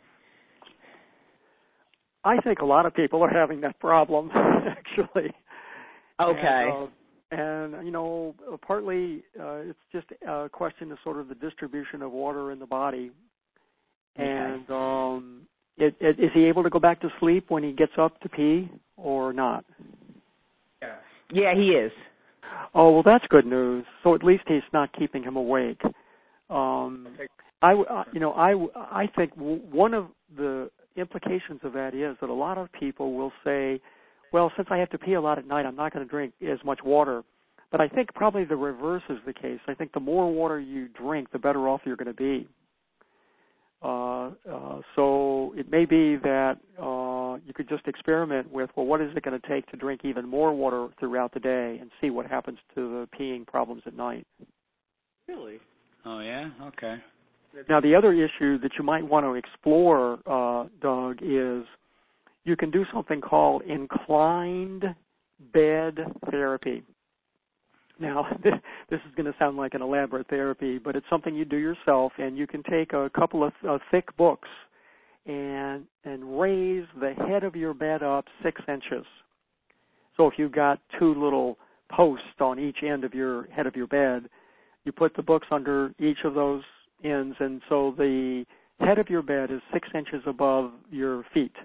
I think a lot of people are having that problem, actually. Okay. And, uh, and, you know, partly uh, it's just a question of sort of the distribution of water in the body. Okay. And um, it, it, is he able to go back to sleep when he gets up to pee or not? Yeah, yeah he is. Oh, well, that's good news. So at least he's not keeping him awake. Um, I, you know, I, I think one of the implications of that is that a lot of people will say, well, since I have to pee a lot at night, I'm not going to drink as much water. But I think probably the reverse is the case. I think the more water you drink, the better off you're going to be. Uh, uh, so it may be that uh, you could just experiment with, well, what is it going to take to drink even more water throughout the day and see what happens to the peeing problems at night. Really? Oh, yeah? Okay. Now, the other issue that you might want to explore, uh, Doug, is you can do something called inclined bed therapy. Now, this is going to sound like an elaborate therapy, but it's something you do yourself, and you can take a couple of uh, thick books and and raise the head of your bed up six inches. So if you've got two little posts on each end of your head of your bed, you put the books under each of those ends, and so the head of your bed is six inches above your feet.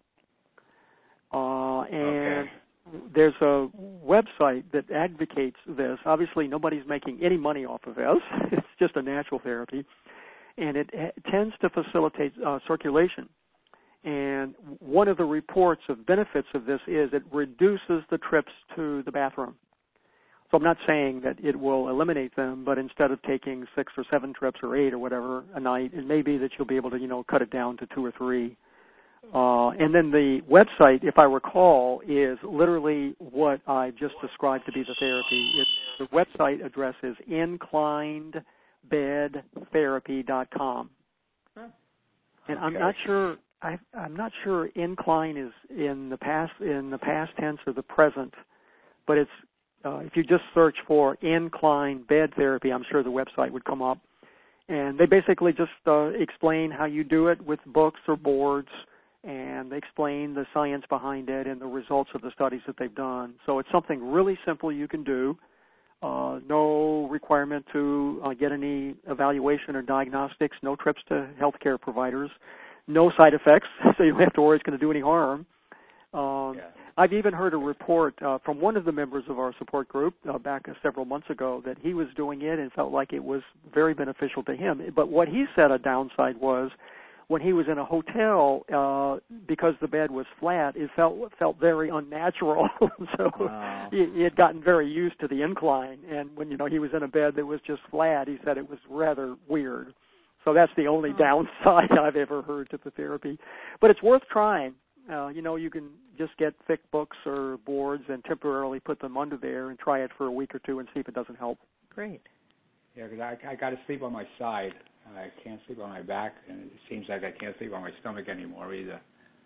Uh, and okay. There's a website that advocates this. Obviously, nobody's making any money off of this. It's just a natural therapy. And it ha- tends to facilitate uh, circulation. And one of the reports of benefits of this is it reduces the trips to the bathroom. So I'm not saying that it will eliminate them, but instead of taking six or seven trips or eight or whatever a night, it may be that you'll be able to, you know, cut it down to two or three. Uh, and then the website, if I recall, is literally what I just described to be the therapy. It's, the website address is inclined bed therapy dot com. And okay. I'm not sure. I, I'm not sure incline is in the past in the past tense or the present, but it's uh, if you just search for incline bed therapy, I'm sure the website would come up. And they basically just uh, explain how you do it with books or boards, and they explain the science behind it and the results of the studies that they've done. So it's something really simple you can do. Uh, no requirement to uh, get any evaluation or diagnostics, no trips to healthcare providers, no side effects, so you don't have to worry it's going to do any harm. Um, yeah. I've even heard a report uh, from one of the members of our support group uh, back uh, several months ago that he was doing it and felt like it was very beneficial to him. But what he said a downside was when he was in a hotel, uh, because the bed was flat, it felt felt very unnatural. so wow. he, he had gotten very used to the incline, and when you know he was in a bed that was just flat, he said it was rather weird. So that's the only oh. downside I've ever heard to the therapy. But it's worth trying. Uh, you know, you can just get thick books or boards and temporarily put them under there and try it for a week or two and see if it doesn't help. Great. Yeah, because I, I got to sleep on my side. I can't sleep on my back, and it seems like I can't sleep on my stomach anymore either.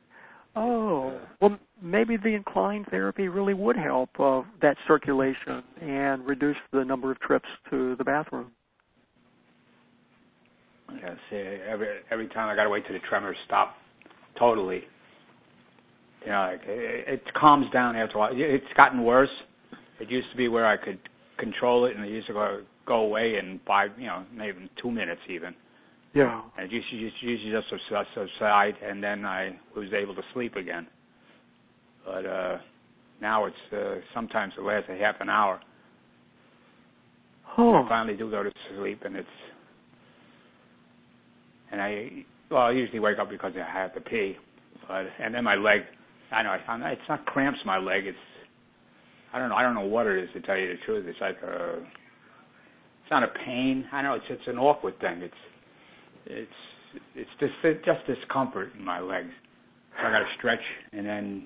Oh, uh, well, maybe the incline therapy really would help uh, that circulation and reduce the number of trips to the bathroom. Yeah, see, every every time I got to wait till the tremors stop totally. You know, like it, it calms down after a while. It's gotten worse. It used to be where I could control it, and it used to go go away in five, you know, maybe two minutes even. Yeah. And it used to just usually just subside, and then I was able to sleep again. But uh, now it's uh, sometimes it lasts a half an hour. Oh. I finally do go to sleep, and it's and I well, I usually wake up because I have to pee, but and then my leg. I know I found it's not cramps in my leg. It's I don't know. I don't know what it is to tell you the truth. It's like a. It's not a pain. I know it's it's an awkward thing. It's it's it's just it's just discomfort in my legs. So I got to stretch, and then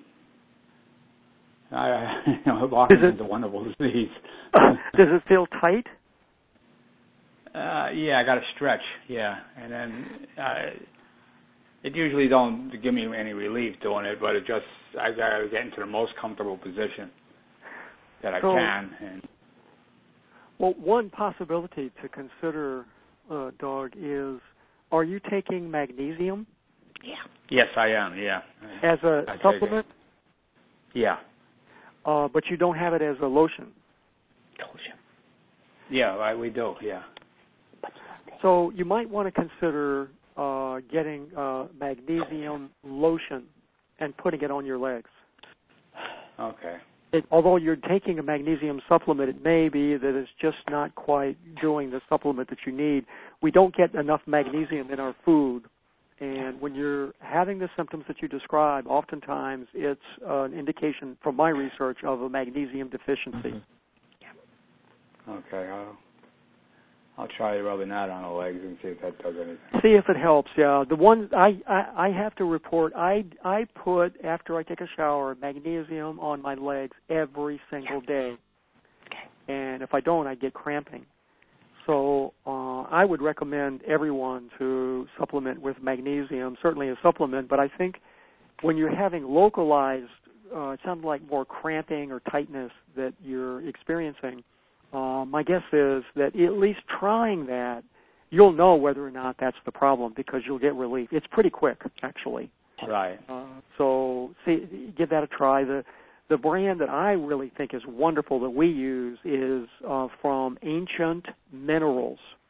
I you know walking into wonderful disease. Does it feel tight? Uh, yeah, I got to stretch. Yeah, and then uh, it usually don't give me any relief doing it, but it just I got to get into the most comfortable position that I so, can. And well, one possibility to consider, uh, Doug, is are you taking magnesium? Yeah. Yes, I am. Yeah. As a I supplement? Yeah. Uh, but you don't have it as a lotion. Lotion. Yeah, I, we do. Yeah. So you might want to consider uh, getting uh, magnesium lotion and putting it on your legs. Okay. It, although you're taking a magnesium supplement, it may be that it's just not quite doing the supplement that you need. We don't get enough magnesium in our food, and when you're having the symptoms that you describe, oftentimes it's uh, an indication, from my research, of a magnesium deficiency. Mm-hmm. Okay. I'll, I'll try rubbing that on the legs and see if that does anything. See if it helps, yeah. The one I, I, I have to report, I, I put, after I take a shower, magnesium on my legs every single day. Okay. And if I don't, I get cramping. So uh, I would recommend everyone to supplement with magnesium, certainly a supplement, but I think when you're having localized, uh, it sounds like more cramping or tightness that you're experiencing, Uh, my guess is that at least trying that, you'll know whether or not that's the problem because you'll get relief. It's pretty quick, actually. Right. Uh, so see, give that a try. The the brand that I really think is wonderful that we use is uh, from Ancient Minerals.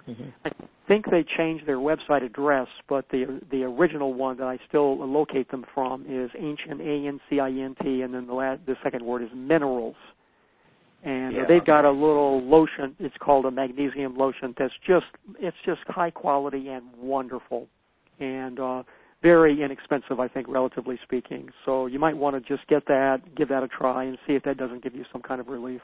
Mm-hmm. I think they changed their website address, but the the original one that I still locate them from is Ancient, A N C I N T, and then the last, the second word is Minerals. And yeah, they've okay. got a little lotion. It's called a magnesium lotion. That's just it's just high quality and wonderful, and uh, very inexpensive, I think, relatively speaking. So you might want to just get that, give that a try, and see if that doesn't give you some kind of relief.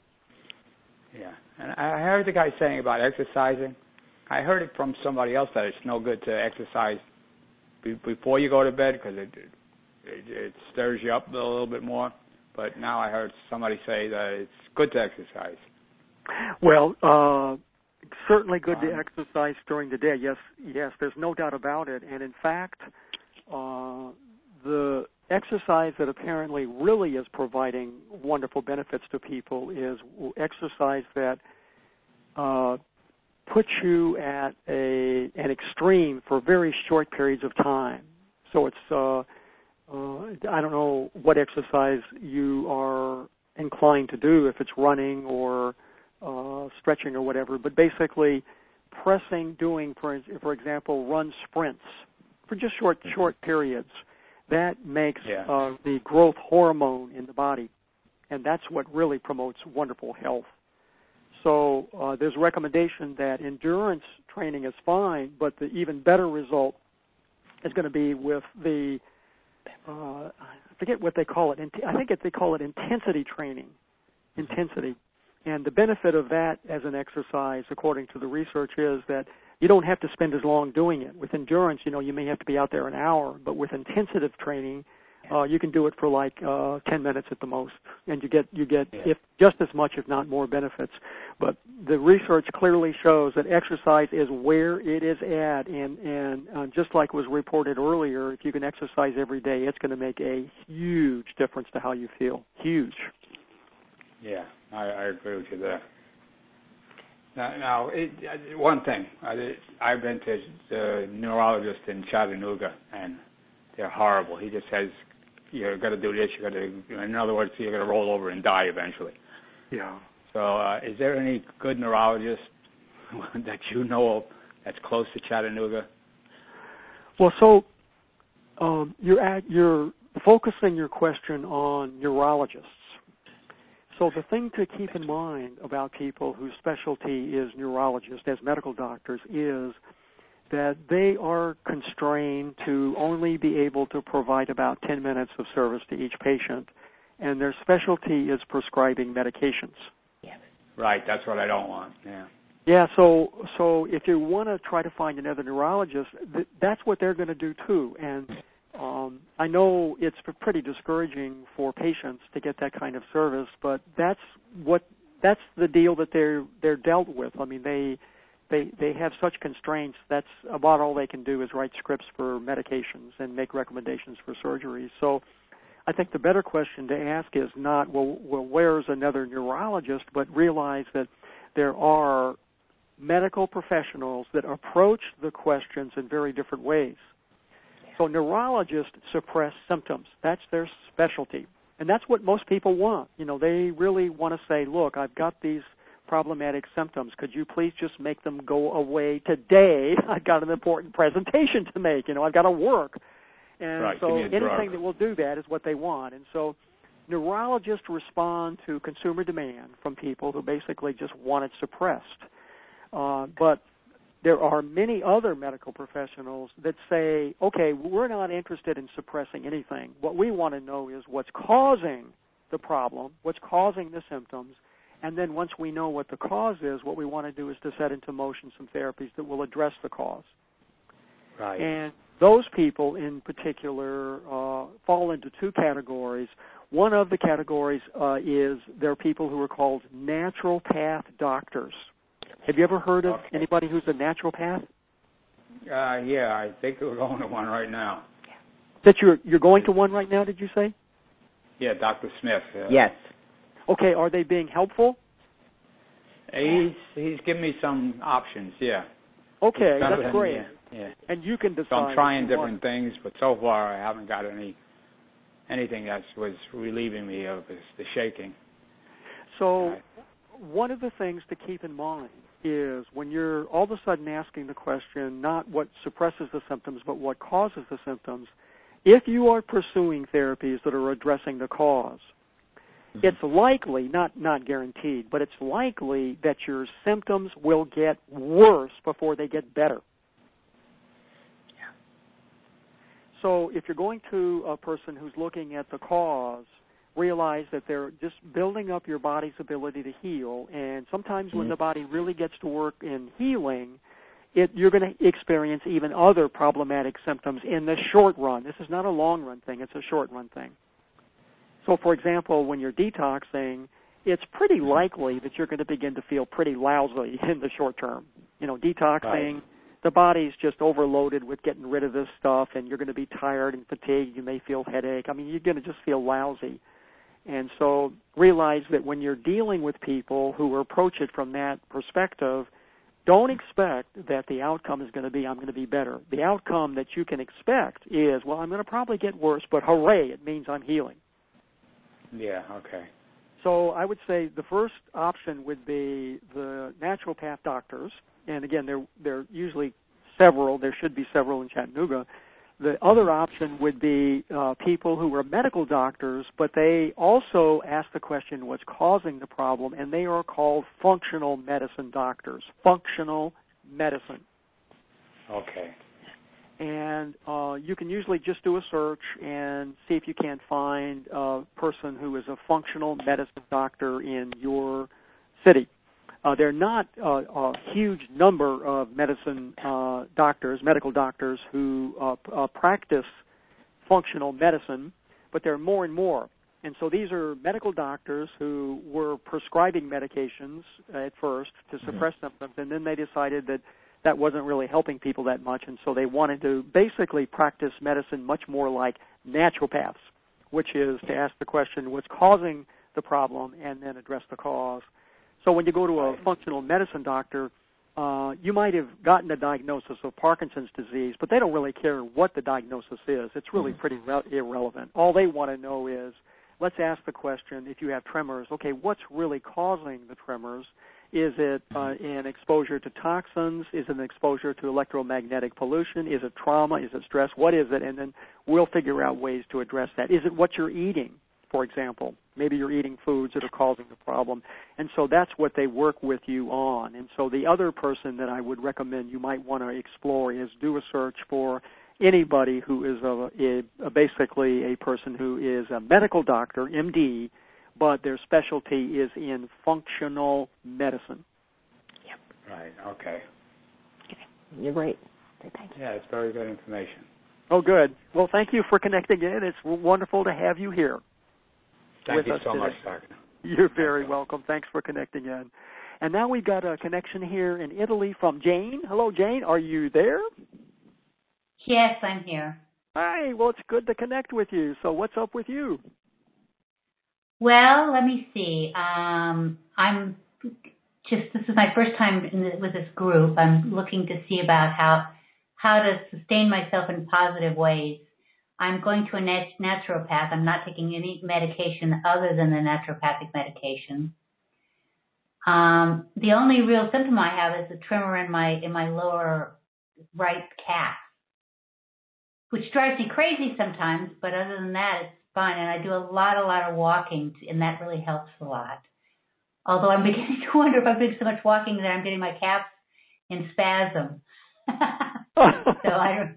Yeah, and I heard the guy saying about exercising. I heard it from somebody else that it's no good to exercise be- before you go to bed because it, it it stirs you up a little bit more. But now I heard somebody say that it's good to exercise. Well, uh, certainly good um, to exercise during the day. Yes, yes, there's no doubt about it. And in fact, uh, the exercise that apparently really is providing wonderful benefits to people is exercise that uh, puts you at a an extreme for very short periods of time. So it's uh, uh, I don't know what exercise you are inclined to do, if it's running or uh, stretching or whatever, but basically pressing, doing, for for example, run sprints for just short short periods. That makes yeah. uh, the growth hormone in the body, and that's what really promotes wonderful health. So uh, there's a recommendation that endurance training is fine, but the even better result is going to be with the, uh, I forget what they call it, I think it, they call it intensity training, intensity. And the benefit of that as an exercise, according to the research, is that you don't have to spend as long doing it. With endurance, you know, you may have to be out there an hour, but with intensive training, uh, you can do it for like uh, ten minutes at the most, and you get you get yeah. if just as much, if not more, benefits. But the research clearly shows that exercise is where it is at, and and uh, just like was reported earlier, if you can exercise every day, it's going to make a huge difference to how you feel. Huge. Yeah, I, I agree with you there. Now, now it, uh, one thing, I, I've been to the neurologist in Chattanooga, and they're horrible. He just says, you got to do this, you got to, in other words, you're going to roll over and die eventually. Yeah. So uh, is there any good neurologist that you know of that's close to Chattanooga? Well, so um, you're, at, you're focusing your question on neurologists. So the thing to keep in mind about people whose specialty is neurologists as medical doctors is that they are constrained to only be able to provide about ten minutes of service to each patient, and their specialty is prescribing medications. Yeah. Right, that's what I don't want, yeah. Yeah, so so if you want to try to find another neurologist, th- that's what they're going to do too. And um, I know it's pretty discouraging for patients to get that kind of service, but that's what that's the deal that they're they're dealt with. I mean, they they they have such constraints. That's about all they can do is write scripts for medications and make recommendations for surgeries. So I think the better question to ask is not, well, well where's another neurologist, but realize that there are medical professionals that approach the questions in very different ways. So neurologists suppress symptoms. That's their specialty. And that's what most people want. You know, they really want to say, look, I've got these problematic symptoms. Could you please just make them go away today? I've got an important presentation to make. You know, I've got to work. And right, so anything drug. that will do that is what they want. And so neurologists respond to consumer demand from people who basically just want it suppressed. Uh, but there are many other medical professionals that say, okay, we're not interested in suppressing anything. What we want to know is what's causing the problem, what's causing the symptoms, and then once we know what the cause is, what we want to do is to set into motion some therapies that will address the cause. Right. And those people in particular uh, fall into two categories. One of the categories uh, is there are people who are called naturopath doctors. Have you ever heard of okay. anybody who's a naturopath? Uh, yeah, I think we're going to one right now. That you're you're going to one right now, did you say? Yeah, Doctor Smith. Uh, Yes. Okay, are they being helpful? He's he's giving me some options, yeah. Okay, Some that's them, great. Yeah, yeah. And you can decide. So I'm trying if you different want. things, but so far I haven't got any anything that was relieving me of is the shaking. So Right. one of the things to keep in mind is when you're all of a sudden asking the question, not what suppresses the symptoms, but what causes the symptoms, if you are pursuing therapies that are addressing the cause, mm-hmm. it's likely, not, not guaranteed, but it's likely that your symptoms will get worse before they get better. Yeah. So if you're going to a person who's looking at the cause, realize that they're just building up your body's ability to heal, and sometimes mm-hmm. when the body really gets to work in healing, it, you're going to experience even other problematic symptoms in the short run. This is not a long-run thing. It's a short-run thing. So, for example, when you're detoxing, it's pretty likely that you're going to begin to feel pretty lousy in the short term. You know, detoxing, right. The body's just overloaded with getting rid of this stuff, and you're going to be tired and fatigued. You may feel headache. I mean, you're going to just feel lousy. And so realize that when you're dealing with people who approach it from that perspective, don't expect that the outcome is going to be, I'm going to be better. The outcome that you can expect is, well, I'm going to probably get worse, but hooray, it means I'm healing. Yeah, okay. So I would say the first option would be the naturopath doctors. And again, there there are usually several. There should be several in Chattanooga. The other option would be uh, people who are medical doctors, but they also ask the question, what's causing the problem, and they are called functional medicine doctors. Functional medicine. Okay. And uh, you can usually just do a search and see if you can't find a person who is a functional medicine doctor in your city. Uh, there are not uh, a huge number of medicine uh, doctors, medical doctors, who uh, uh, practice functional medicine, but there are more and more. And so these are medical doctors who were prescribing medications at first to suppress mm-hmm. symptoms, and then they decided that that wasn't really helping people that much, and so they wanted to basically practice medicine much more like naturopaths, which is to ask the question, what's causing the problem, and then address the cause. So when you go to a functional medicine doctor, uh, you might have gotten a diagnosis of Parkinson's disease, but they don't really care what the diagnosis is. It's really pretty re- irrelevant. All they want to know is, let's ask the question, if you have tremors, okay, what's really causing the tremors? Is it uh, an exposure to toxins? Is it an exposure to electromagnetic pollution? Is it trauma? Is it stress? What is it? And then we'll figure out ways to address that. Is it what you're eating, for example? Maybe you're eating foods that are causing the problem. And so that's what they work with you on. And so the other person that I would recommend you might want to explore is do a search for anybody who is a, a, basically a person who is a medical doctor, M D, but their specialty is in functional medicine. Yep. Right, okay. Okay. You're great. Thank you. Yeah, it's very good information. Oh, good. Well, thank you for connecting in. It's wonderful to have you here. Thank you so today. much, Doctor. You're very welcome. Thanks for connecting in. And now we've got a connection here in Italy from Jane. Hello, Jane. Are you there? Yes, I'm here. Hi. Well, it's good to connect with you. So what's up with you? Well, let me see. Um, I'm just, this is my first time in the, with this group. I'm looking to see about how how to sustain myself in positive ways. I'm going to a nat- naturopath. I'm not taking any medication other than the naturopathic medication. Um, the only real symptom I have is a tremor in my in my lower right calf, which drives me crazy sometimes. But other than that, it's fine. And I do a lot, a lot of walking, and that really helps a lot. Although I'm beginning to wonder if I'm doing so much walking that I'm getting my calves in spasm. So I don't.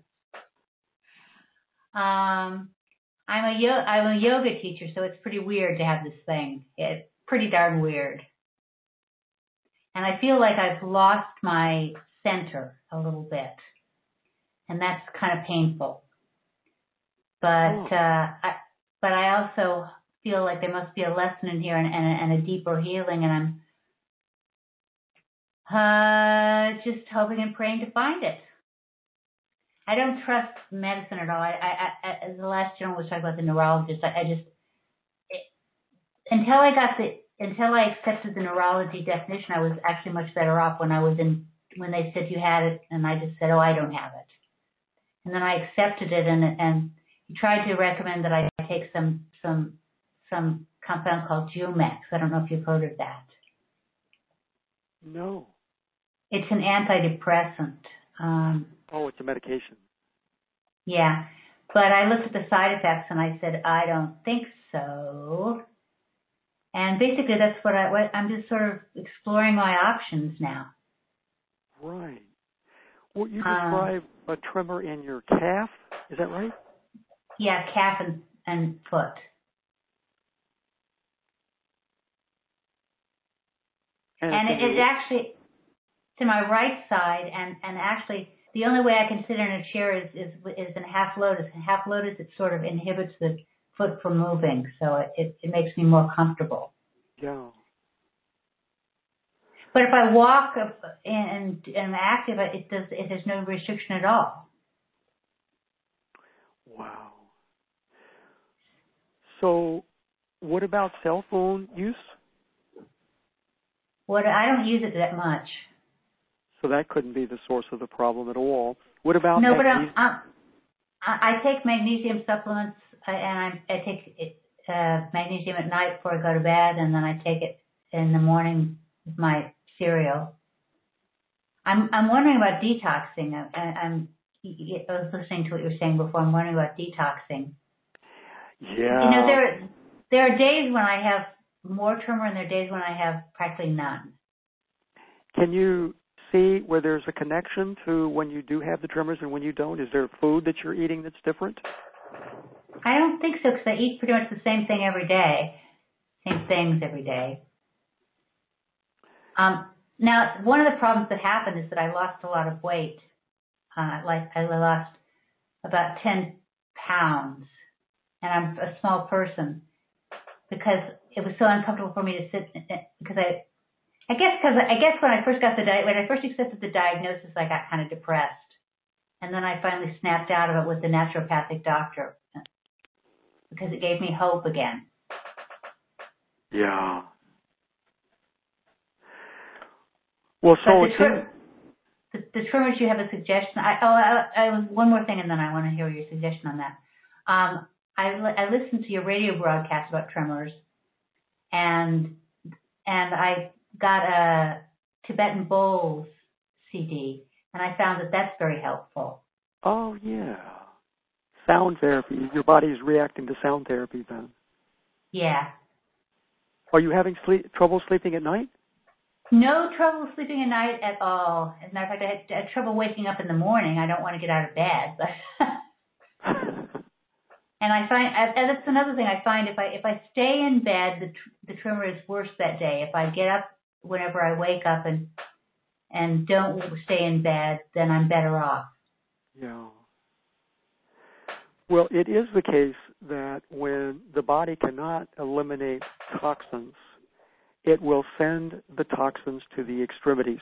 Um, I'm a yo- I'm a yoga teacher, so it's pretty weird to have this thing. It's pretty darn weird. And I feel like I've lost my center a little bit, and that's kind of painful. But oh. uh, I, but I also feel like there must be a lesson in here and, and, and a deeper healing, and I'm uh, just hoping and praying to find it. I don't trust medicine at all. I, I, I the last gentleman was talking about the neurologist. I, I just it, until I got the until I accepted the neurology definition, I was actually much better off when I was in when they said you had it, and I just said, oh, I don't have it. And then I accepted it, and and he tried to recommend that I take some some some compound called Jumex. I don't know if you've heard of that. No. It's an antidepressant. Um, oh, it's a medication. Yeah, but I looked at the side effects and I said, I don't think so. And basically, that's what I. What, I'm just sort of exploring my options now. Right. Well, you describe um, a tremor in your calf. Is that right? Yeah, calf and, and foot. And, and it, it actually, to my right side, and, and actually, the only way I can sit in a chair is is, is in half lotus. In half lotus, it sort of inhibits the foot from moving, so it, it, it makes me more comfortable. Yeah. But if I walk and and am active, it does. It has no restriction at all. Wow. So, what about cell phone use? What I don't use it that much. So that couldn't be the source of the problem at all. What about no? magnesium? But I'm, I'm, I take magnesium supplements, and I, I take it, uh, magnesium at night before I go to bed, and then I take it in the morning with my cereal. I'm I'm wondering about detoxing. I, I'm I was listening to what you were saying before. I'm wondering about detoxing. Yeah. You know, there there are days when I have more tremor, and there are days when I have practically none. Can you see where there's a connection to when you do have the tremors and when you don't? Is there food that you're eating that's different? I don't think so, because I eat pretty much the same thing every day, same things every day. Um, now, one of the problems that happened is that I lost a lot of weight. Uh, like I lost about ten pounds, and I'm a small person, because it was so uncomfortable for me to sit. Because I, I guess because I guess when I first got the di- when I first accepted the diagnosis, I got kind of depressed, and then I finally snapped out of it with the naturopathic doctor, because it gave me hope again. Yeah. Well, so the, tr- the, the tremors, you have a suggestion. I, oh, I, I, one more thing, and then I want to hear your suggestion on that. Um, I, I listened to your radio broadcast about tremors, and and I got a Tibetan Bowls C D, and I found that that's very helpful. Oh, yeah. Sound therapy. Your body is reacting to sound therapy then. Yeah. Are you having sleep, trouble sleeping at night? No trouble sleeping at night at all. As a matter of fact, I had, I had trouble waking up in the morning. I don't want to get out of bed, but and I find, and that's another thing I find, if I if I stay in bed, the tr- the tremor is worse that day. If I get up whenever I wake up and and don't stay in bed, then I'm better off. Yeah. Well, it is the case that when the body cannot eliminate toxins, it will send the toxins to the extremities.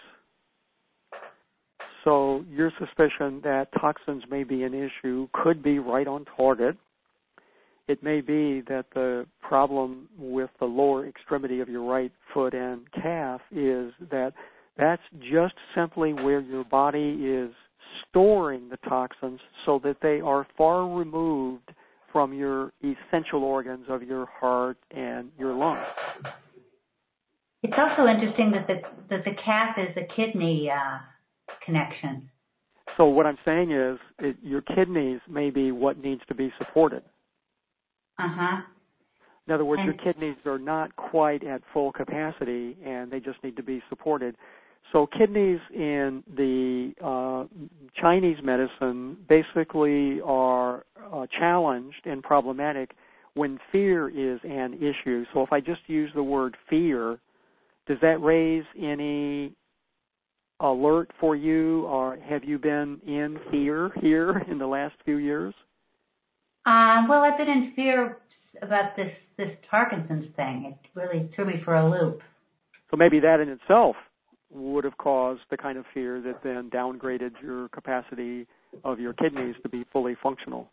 So your suspicion that toxins may be an issue could be right on target. It may be that the problem with the lower extremity of your right foot and calf is that that's just simply where your body is storing the toxins so that they are far removed from your essential organs of your heart and your lungs. It's also interesting that the that the calf is a kidney uh, connection. So what I'm saying is it, your kidneys may be what needs to be supported. Uh-huh. In other words, and your kidneys are not quite at full capacity, and they just need to be supported. So kidneys in the uh, Chinese medicine basically are uh, challenged and problematic when fear is an issue. So if I just use the word fear, does that raise any alert for you, or have you been in fear here in the last few years? Uh, well, I've been in fear about this, this Parkinson's thing. It really threw me for a loop. So maybe that in itself would have caused the kind of fear that then downgraded your capacity of your kidneys to be fully functional.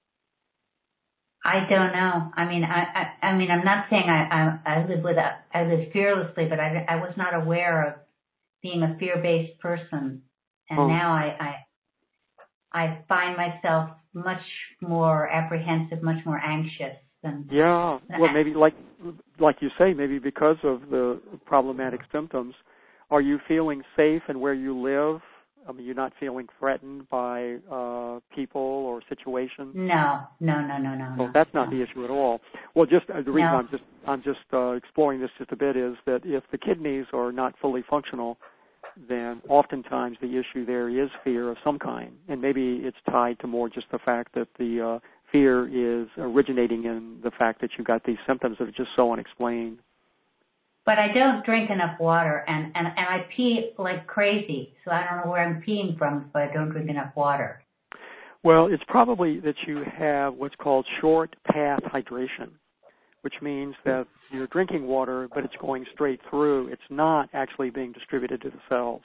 I don't know. I mean, I, I, I mean, I'm not saying I, I, I live with a, I live fearlessly, but I, I was not aware of being a fear-based person, and oh. now I, I, I find myself much more apprehensive, much more anxious than. Yeah. Well, maybe like, like you say, maybe because of the problematic symptoms. Are you feeling safe in where you live? I mean, you're not feeling threatened by uh, people or situations? No, no, no, no, no. Well, no, that's not no. the issue at all. Well, just uh, the reason No. I'm just I'm just uh, exploring this just a bit is that if the kidneys are not fully functional, then oftentimes the issue there is fear of some kind, and maybe it's tied to more just the fact that the uh, fear is originating in the fact that you've got these symptoms that are just so unexplained. But I don't drink enough water, and, and, and I pee like crazy, so I don't know where I'm peeing from if I don't drink enough water. Well, it's probably that you have what's called short path hydration, which means that you're drinking water, but it's going straight through. It's not actually being distributed to the cells.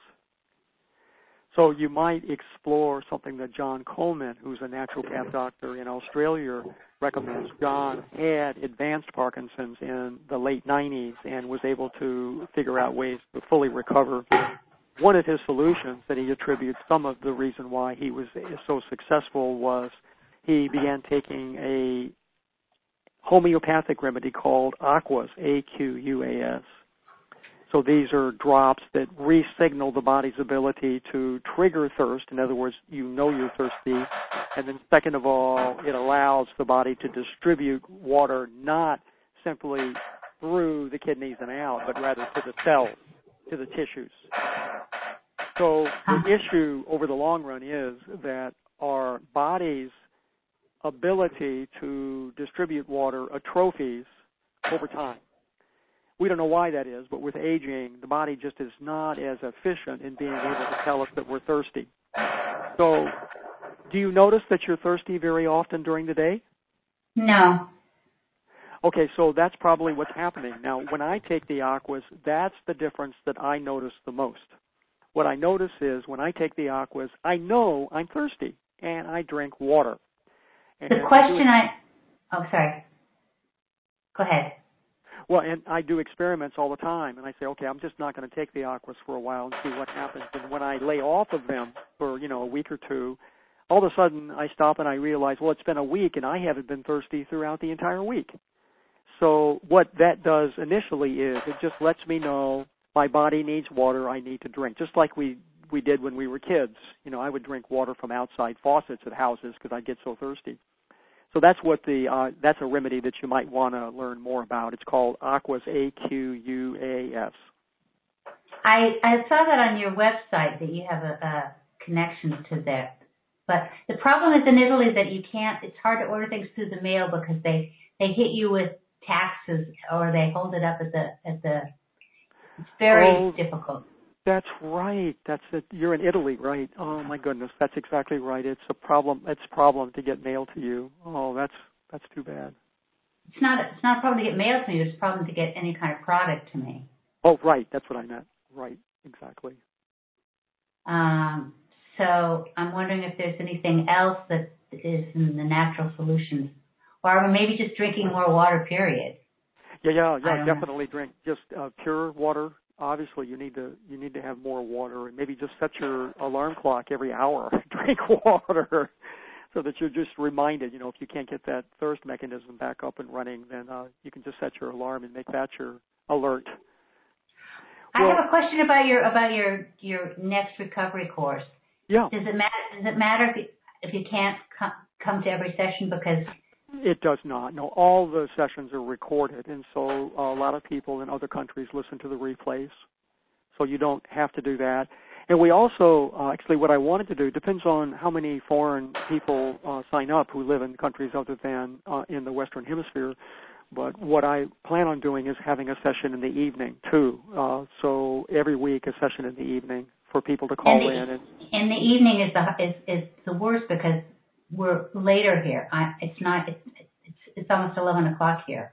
So you might explore something that John Coleman, who's a naturopath doctor in Australia, recommends. John had advanced Parkinson's in the late nineties and was able to figure out ways to fully recover. One of his solutions that he attributes some of the reason why he was so successful was he began taking a homeopathic remedy called Aquas, A Q U A S. So these are drops that re-signal the body's ability to trigger thirst. In other words, you know you're thirsty. And then second of all, it allows the body to distribute water not simply through the kidneys and out, but rather to the cells, to the tissues. So the issue over the long run is that our body's ability to distribute water atrophies over time. We don't know why that is, but with aging, the body just is not as efficient in being able to tell us that we're thirsty. So do you notice that you're thirsty very often during the day? No. Okay, so that's probably what's happening. Now, when I take the Aquas, that's the difference that I notice the most. What I notice is when I take the Aquas, I know I'm thirsty, and I drink water. And the question I... Oh, sorry. Go ahead. Well, and I do experiments all the time, and I say, okay, I'm just not going to take the Aquas for a while and see what happens. And when I lay off of them for, you know, a week or two, all of a sudden I stop and I realize, well, it's been a week, and I haven't been thirsty throughout the entire week. So what that does initially is it just lets me know my body needs water, I need to drink, just like we, we did when we were kids. You know, I would drink water from outside faucets at houses because I'd get so thirsty. So that's what the uh, that's a remedy that you might want to learn more about. It's called Aquas, A Q U A S. I, I saw that on your website that you have a, a connection to that. But the problem is in Italy that you can't, it's hard to order things through the mail because they, they hit you with taxes or they hold it up at the, at the, it's very oh, difficult. That's right. That's it. You're in Italy, right? Oh my goodness, that's exactly right. It's a problem. It's a problem to get mail to you. Oh, that's that's too bad. It's not. It's not a problem to get mail to me. It's a problem to get any kind of product to me. Oh, right. That's what I meant. Right. Exactly. Um. So I'm wondering if there's anything else that is in the natural solutions, or maybe just drinking more water. Period. Yeah, yeah, yeah. Definitely know. drink just uh, pure water. Obviously, you need to you need to have more water, and maybe just set your alarm clock every hour. Drink water, so that you're just reminded. You know, if you can't get that thirst mechanism back up and running, then uh, you can just set your alarm and make that your alert. I well, have a question about your about your your next recovery course. Yeah. Does it matter? Does it matter if you, if you can't come come to every session because? It does not. No, all the sessions are recorded, and so a lot of people in other countries listen to the replays. So you don't have to do that. And we also, uh, actually, what I wanted to do depends on how many foreign people uh, sign up who live in countries other than uh, in the Western Hemisphere. But what I plan on doing is having a session in the evening too. Uh, so every week, a session in the evening for people to call the, in. And, and the evening is the is, is the worst because we're later here. I, it's not. It's, it's it's almost eleven o'clock here.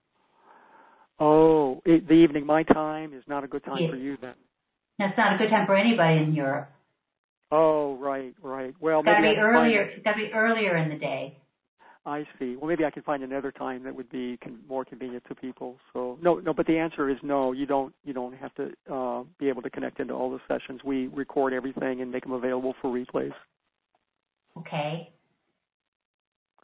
Oh, it, the evening, my time is not a good time yeah. for you then. No, it's not a good time for anybody in Europe. Oh, right, right. Well, it's got to maybe be I earlier. Find, it's got to be earlier in the day. I see. Well, maybe I can find another time that would be con- more convenient to people. So no, no. But the answer is no. You don't. You don't have to uh, be able to connect into all the sessions. We record everything and make them available for replays. Okay.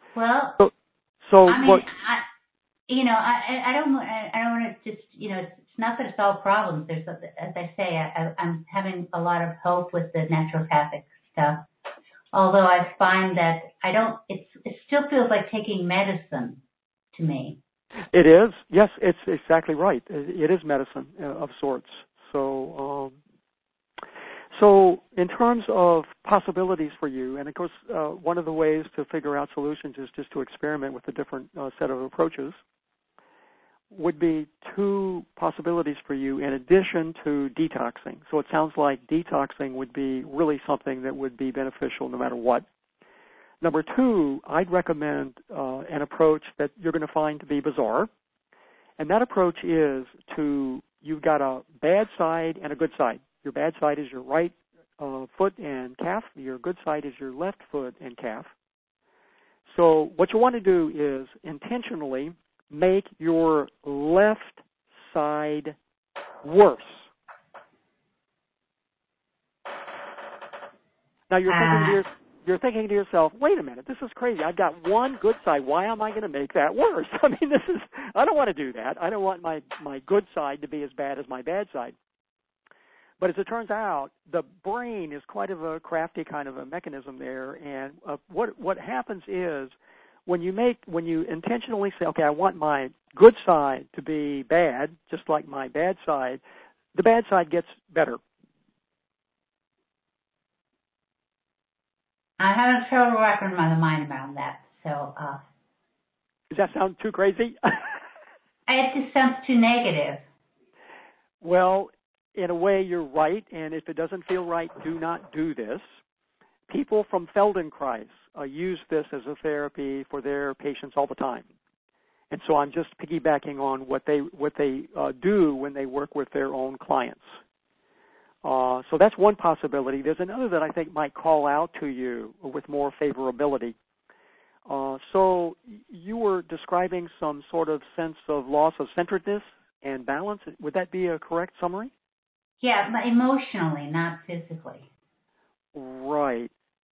Well, so, so I mean, what? I, you know, I, I don't, I don't want to just, you know, it's not that it's all problems. There's, as I say, I, I'm having a lot of hope with the naturopathic stuff. Although I find that I don't, it's, it still feels like taking medicine to me. It is. Yes, it's exactly right. It is medicine of sorts. So, um, so in terms of possibilities for you, and of course, uh, one of the ways to figure out solutions is just to experiment with a different uh, set of approaches, would be two possibilities for you in addition to detoxing. So it sounds like detoxing would be really something that would be beneficial no matter what. Number two, I'd recommend uh, an approach that you're going to find to be bizarre. And that approach is to, you've got a bad side and a good side. Your bad side is your right uh, foot and calf. Your good side is your left foot and calf. So what you want to do is intentionally make your left side worse. Now you're thinking to your, you're thinking to yourself, wait a minute, this is crazy. I've got one good side. Why am I going to make that worse? I mean, this is, I don't want to do that. I don't want my, my good side to be as bad as my bad side. But as it turns out, the brain is quite of a crafty kind of a mechanism there. And uh, what what happens is, when you make, when you intentionally say, okay, I want my good side to be bad, just like my bad side, the bad side gets better. I have trouble wrapping my mind around that. So, uh, does that sound too crazy? It just sounds too negative. Well, in a way, you're right. And if it doesn't feel right, do not do this. People from Feldenkrais uh, use this as a therapy for their patients all the time. And so I'm just piggybacking on what they what they uh, do when they work with their own clients. Uh, so that's one possibility. There's another that I think might call out to you with more favorability. Uh, so you were describing some sort of sense of loss of centeredness and balance. Would that be a correct summary? Yeah, but emotionally, not physically. Right.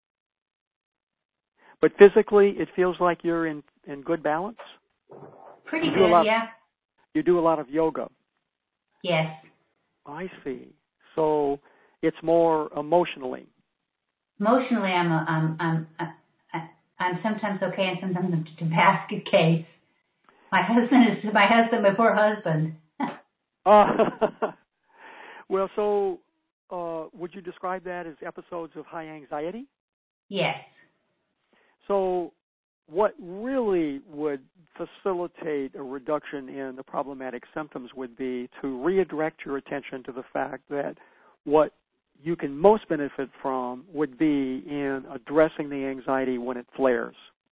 But physically, it feels like you're in, in good balance? Pretty good, lot, yeah. You do a lot of yoga? Yes. I see. So it's more emotionally? Emotionally, I'm a, I'm I'm I'm, I'm sometimes okay, and sometimes I'm just a basket case. My husband is my husband, my poor husband. uh, well, so uh, would you describe that as episodes of high anxiety? Yes. So what really would facilitate a reduction in the problematic symptoms would be to redirect your attention to the fact that what you can most benefit from would be in addressing the anxiety when it flares.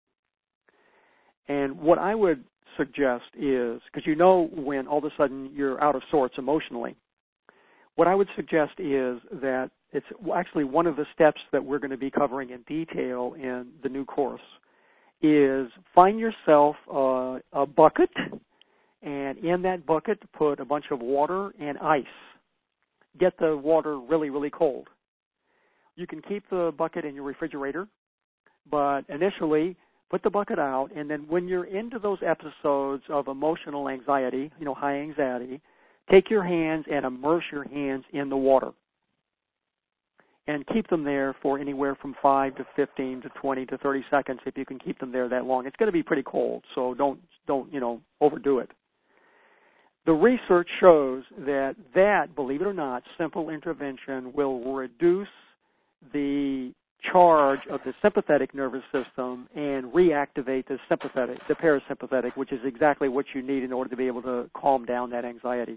And what I would suggest is, because you know when all of a sudden you're out of sorts emotionally, what I would suggest is that it's actually one of the steps that we're going to be covering in detail in the new course is find yourself uh, a bucket, and in that bucket put a bunch of water and ice. Get the water really, really cold. You can keep the bucket in your refrigerator, but initially put the bucket out, and then when you're into those episodes of emotional anxiety, you know, high anxiety, take your hands and immerse your hands in the water. And keep them there for anywhere from five to fifteen to twenty to thirty seconds if you can keep them there that long. It's going to be pretty cold, so don't, don't you know, overdo it. The research shows that that, believe it or not, simple intervention will reduce the charge of the sympathetic nervous system and reactivate the sympathetic, the parasympathetic, which is exactly what you need in order to be able to calm down that anxiety.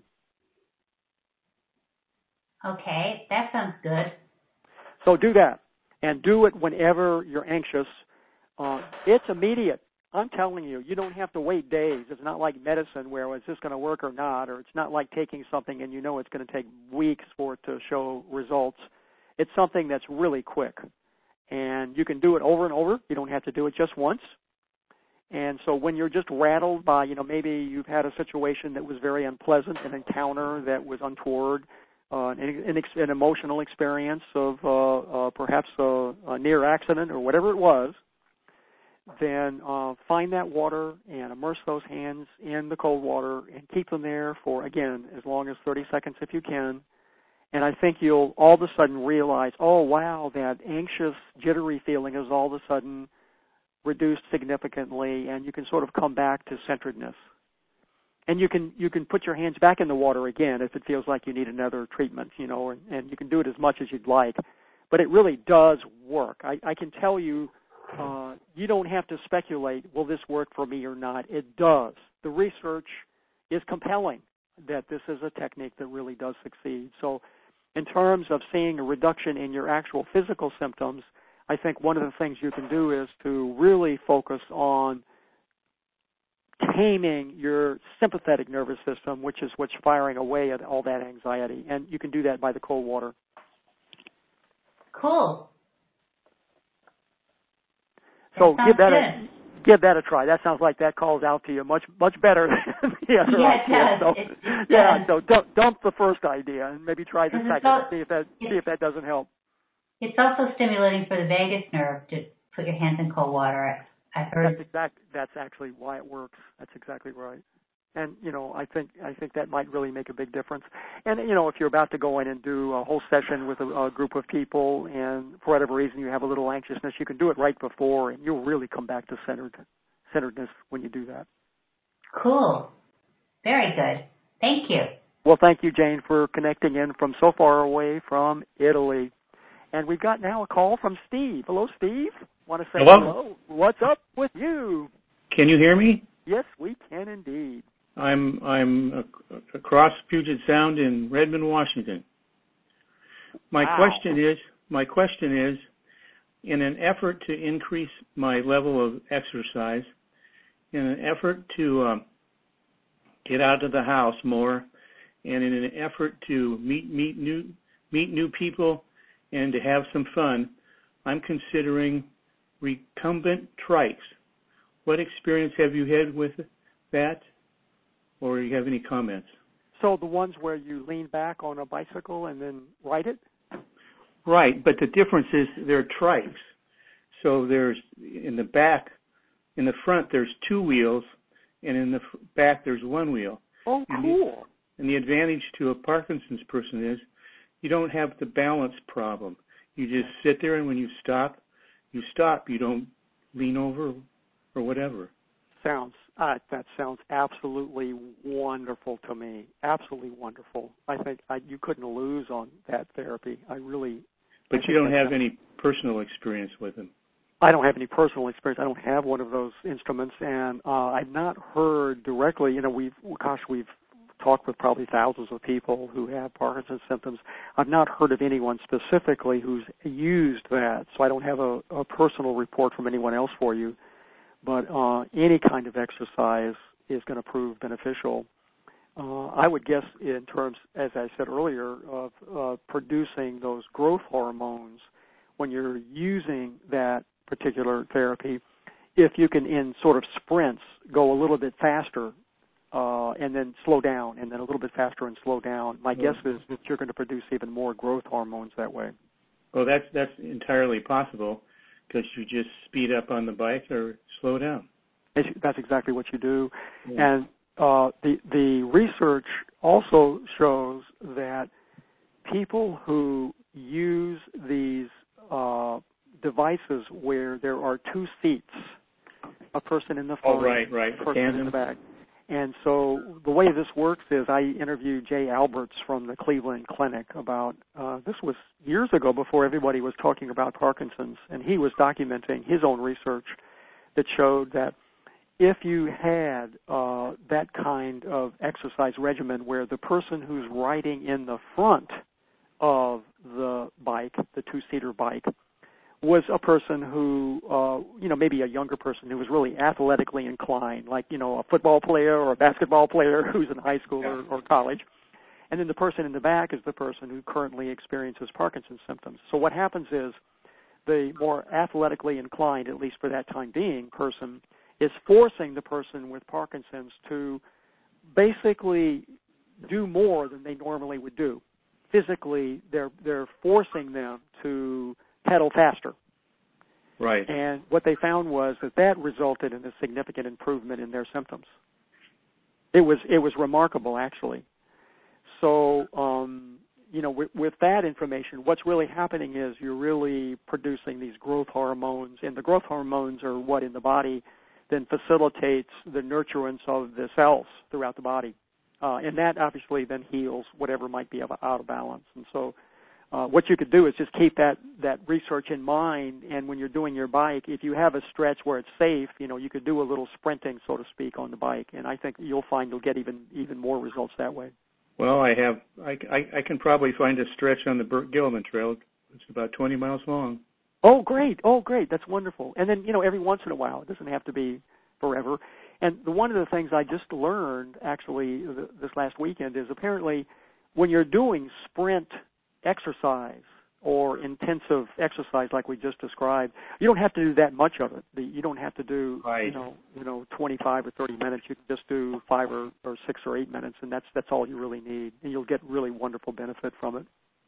Okay, that sounds good. So do that, and do it whenever you're anxious. Uh, it's immediate. I'm telling you, you don't have to wait days. It's not like medicine where is this going to work or not, or it's not like taking something and you know it's going to take weeks for it to show results. It's something that's really quick, and you can do it over and over. You don't have to do it just once. And so when you're just rattled by, you know, maybe you've had a situation that was very unpleasant, an encounter that was untoward, Uh, an, an, an emotional experience of uh, uh, perhaps a, a near accident or whatever it was, then uh, find that water and immerse those hands in the cold water and keep them there for, again, as long as thirty seconds if you can. And I think you'll all of a sudden realize, oh, wow, that anxious, jittery feeling is all of a sudden reduced significantly, and you can sort of come back to centeredness. And you can you can put your hands back in the water again if it feels like you need another treatment, you know, and, and you can do it as much as you'd like. But it really does work. I, I can tell you, uh, you don't have to speculate, will this work for me or not? It does. The research is compelling that this is a technique that really does succeed. So in terms of seeing a reduction in your actual physical symptoms, I think one of the things you can do is to really focus on taming your sympathetic nervous system, which is what's firing away at all that anxiety. And you can do that by the cold water. Cool. So that give that good. a give that a try. That sounds like that calls out to you much much better than the other yeah, idea. it does. So, it, it yeah, does. so dump, dump the first idea and maybe try the second. all, see if that see if that doesn't help. It's also stimulating for the vagus nerve to put your hands in cold water. I, I heard. That's exact. That's actually why it works. That's exactly right. And you know, I think I think that might really make a big difference. And you know, if you're about to go in and do a whole session with a, a group of people, and for whatever reason you have a little anxiousness, you can do it right before, and you'll really come back to centered centeredness when you do that. Cool. Very good. Thank you. Well, thank you, Jane, for connecting in from so far away from Italy. And we've got now a call from Steve. Hello, Steve. Want to say hello? hello? What's up with you? Can you hear me? Yes, we can indeed. I'm I'm across Puget Sound in Redmond, Washington. My wow. question is my question is, in an effort to increase my level of exercise, in an effort to um, get out of the house more, and in an effort to meet meet new meet new people and to have some fun, I'm considering recumbent trikes. What experience have you had with that? Or do you have any comments? So the ones where you lean back on a bicycle and then ride it? Right, but the difference is they're trikes. So there's, in the back, in the front there's two wheels, and in the back there's one wheel. Oh, and cool. The, and the advantage to a Parkinson's person is you don't have the balance problem. You just sit there, and when you stop, you stop. You don't lean over or whatever. Sounds uh, that sounds absolutely wonderful to me. Absolutely wonderful. I think I, you couldn't lose on that therapy. I really. But I you don't have any personal experience with them. I don't have any personal experience. I don't have one of those instruments, and uh, I've not heard directly. You know, we've gosh, we've talked with probably thousands of people who have Parkinson's symptoms. I've not heard of anyone specifically who's used that, so I don't have a, a personal report from anyone else for you. But uh, any kind of exercise is going to prove beneficial. Uh, I would guess in terms, as I said earlier, of uh, producing those growth hormones when you're using that particular therapy, if you can, in sort of sprints, go a little bit faster uh, and then slow down, and then a little bit faster and slow down, my guess is that you're going to produce even more growth hormones that way. Well, that's that's entirely possible, because you just speed up on the bike or slow down. That's exactly what you do. Yeah. And uh, the the research also shows that people who use these uh, devices where there are two seats, a person in the front, oh, right, right. a person Tandem. in the back. And so the way this works is I interviewed Jay Alberts from the Cleveland Clinic about, uh, this was years ago before everybody was talking about Parkinson's, and he was documenting his own research that showed that if you had uh, that kind of exercise regimen where the person who's riding in the front of the bike, the two-seater bike, was a person who, uh, you know, maybe a younger person who was really athletically inclined, like, you know, a football player or a basketball player who's in high school or, or college. And then the person in the back is the person who currently experiences Parkinson's symptoms. So what happens is the more athletically inclined, at least for that time being, person is forcing the person with Parkinson's to basically do more than they normally would do. Physically, they're they're forcing them to pedal faster. Right. And what they found was that that resulted in a significant improvement in their symptoms. It was it was remarkable, actually. So, um, you know, with, with that information, what's really happening is you're really producing these growth hormones, and the growth hormones are what in the body then facilitates the nurturance of the cells throughout the body. Uh, and that obviously then heals whatever might be out of balance. And so uh, what you could do is just keep that, that research in mind, and when you're doing your bike, if you have a stretch where it's safe, you know, you could do a little sprinting, so to speak, on the bike, and I think you'll find you'll get even even more results that way. Well, I have, I, I, I can probably find a stretch on the Burt Gilman Trail. It's about twenty miles long. Oh, great. Oh, great. That's wonderful. And then, you know, every once in a while, it doesn't have to be forever. And the, one of the things I just learned, actually, th- this last weekend is apparently when you're doing sprint exercise or intensive exercise like we just described, you don't have to do that much of it. The, you don't have to do, right. you know, you know, twenty-five or thirty minutes. You can just do five or, or six or eight minutes, and that's that's all you really need, and you'll get really wonderful benefit from it.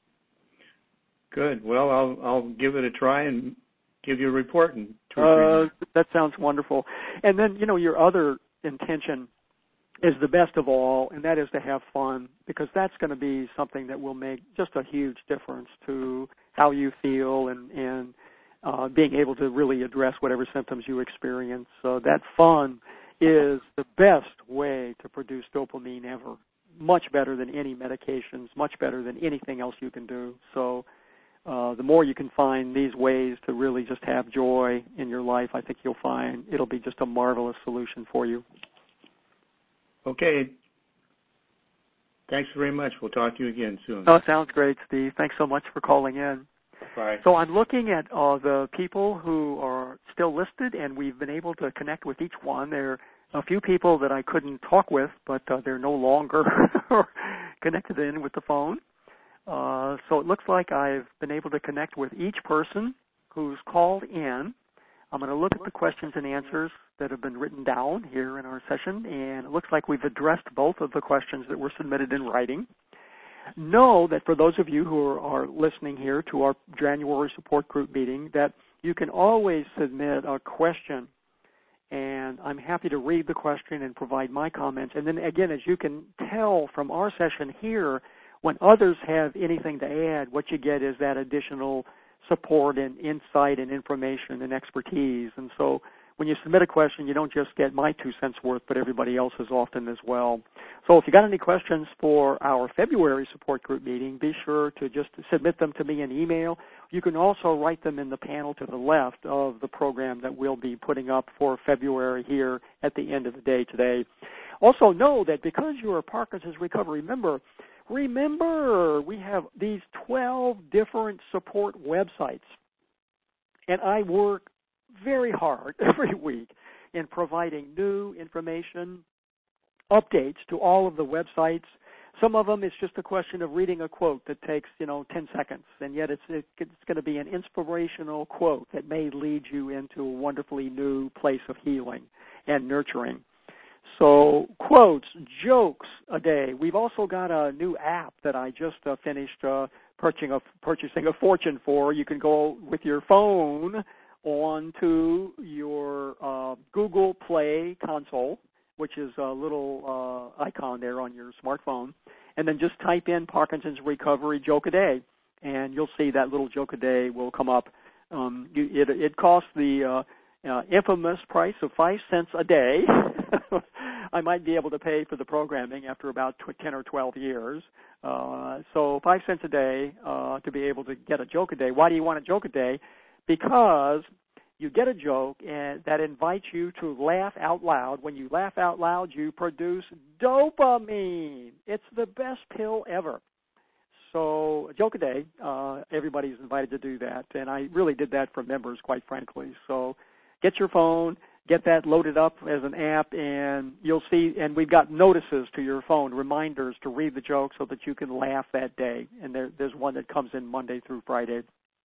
Good. Well, I'll I'll give it a try and give you a report in two or three minutes. Uh, that sounds wonderful. And then, you know, your other intention is the best of all, and that is to have fun, because that's going to be something that will make just a huge difference to how you feel and, and uh, being able to really address whatever symptoms you experience. So that fun is the best way to produce dopamine ever, much better than any medications, much better than anything else you can do. So uh, the more you can find these ways to really just have joy in your life, I think you'll find it'll be just a marvelous solution for you. Okay. Thanks very much. We'll talk to you again soon. Oh, sounds great, Steve. Thanks so much for calling in. Bye. So I'm looking at uh, the people who are still listed, and we've been able to connect with each one. There are a few people that I couldn't talk with, but uh, they're no longer connected in with the phone. Uh, so it looks like I've been able to connect with each person who's called in. I'm going to look at the questions and answers that have been written down here in our session, and it looks like we've addressed both of the questions that were submitted in writing. Know that for those of you who are, are listening here to our January support group meeting, that you can always submit a question, and I'm happy to read the question and provide my comments. And then again, as you can tell from our session here, when others have anything to add, what you get is that additional support and insight and information and expertise. And so when you submit a question, you don't just get my two cents worth, but everybody else's often as well. So if you got any questions for our February support group meeting, be sure to just submit them to me in email. You can also write them in the panel to the left of the program that we'll be putting up for February here at the end of the day today. Also know that because you're a Parkinson's Recovery member, remember we have these twelve different support websites, and I work very hard every week in providing new information, updates to all of the websites. Some of them, it's just a question of reading a quote that takes, you know, ten seconds, and yet it's, it, it's going to be an inspirational quote that may lead you into a wonderfully new place of healing and nurturing. So quotes, jokes a day. We've also got a new app that I just uh, finished uh, purchasing, a, purchasing a fortune for. You can go with your phone onto your uh, Google Play console, which is a little uh, icon there on your smartphone, and then just type in Parkinson's Recovery Joke a Day, and you'll see that little joke a day will come up. Um, it, it costs the uh, uh, infamous price of five cents a day. I might be able to pay for the programming after about ten or twelve years. Uh, so five cents a day uh, to be able to get a joke a day. Why do you want a joke a day? Because you get a joke and that invites you to laugh out loud. When you laugh out loud, you produce dopamine. It's the best pill ever. So a joke a day, uh, everybody's invited to do that. And I really did that for members, quite frankly. So get your phone, get that loaded up as an app, and you'll see, and we've got notices to your phone, reminders to read the joke so that you can laugh that day. And there, there's one that comes in Monday through Friday.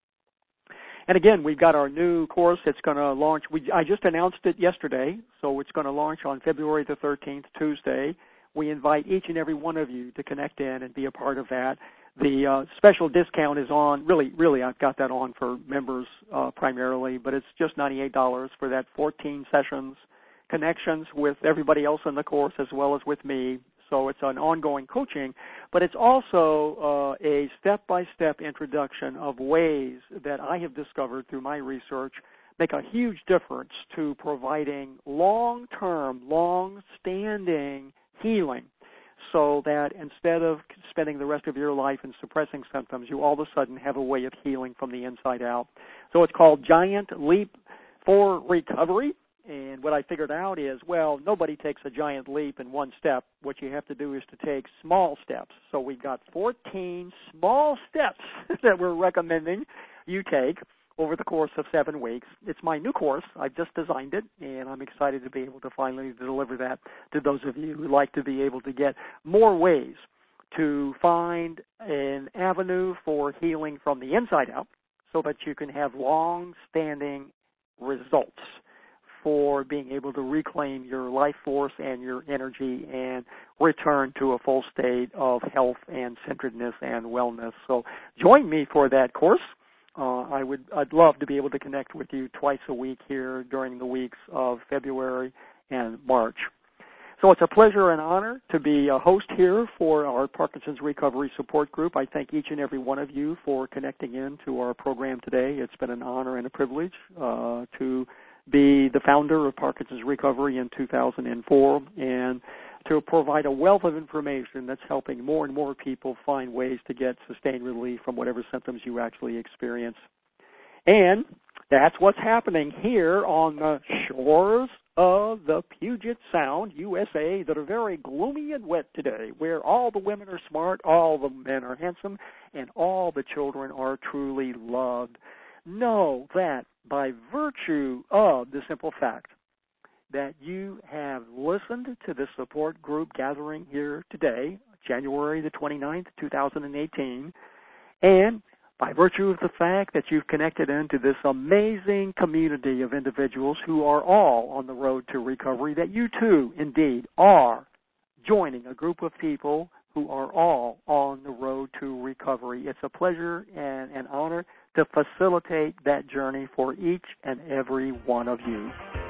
And again, we've got our new course that's going to launch. We, I just announced it yesterday, so it's going to launch on February the thirteenth, Tuesday. We invite each and every one of you to connect in and be a part of that. The uh, special discount is on, really, really I've got that on for members uh, primarily, but it's just ninety-eight dollars for that fourteen sessions, connections with everybody else in the course as well as with me. So it's an ongoing coaching, but it's also uh, a step-by-step introduction of ways that I have discovered through my research make a huge difference to providing long-term, long-standing healing, so that instead of spending the rest of your life in suppressing symptoms, you all of a sudden have a way of healing from the inside out. So it's called Giant Leap for Recovery. And what I figured out is, well, nobody takes a giant leap in one step. What you have to do is to take small steps. So we've got fourteen small steps that we're recommending you take over the course of seven weeks. It's my new course. I've just designed it, and I'm excited to be able to finally deliver that to those of you who like to be able to get more ways to find an avenue for healing from the inside out so that you can have long-standing results for being able to reclaim your life force and your energy and return to a full state of health and centeredness and wellness. So join me for that course. Uh, I would, I'd love to be able to connect with you twice a week here during the weeks of February and March. So it's a pleasure and honor to be a host here for our Parkinson's Recovery Support Group. I thank each and every one of you for connecting in to our program today. It's been an honor and a privilege uh, to be the founder of Parkinson's Recovery in two thousand four and to provide a wealth of information that's helping more and more people find ways to get sustained relief from whatever symptoms you actually experience. And that's what's happening here on the shores of the Puget Sound, U S A, that are very gloomy and wet today, where all the women are smart, all the men are handsome, and all the children are truly loved. Know that by virtue of the simple fact that you have listened to the support group gathering here today, January the twenty-ninth, two thousand eighteen, and by virtue of the fact that you've connected into this amazing community of individuals who are all on the road to recovery, that you too, indeed, are joining a group of people who are all on the road to recovery. It's a pleasure and an honor to facilitate that journey for each and every one of you.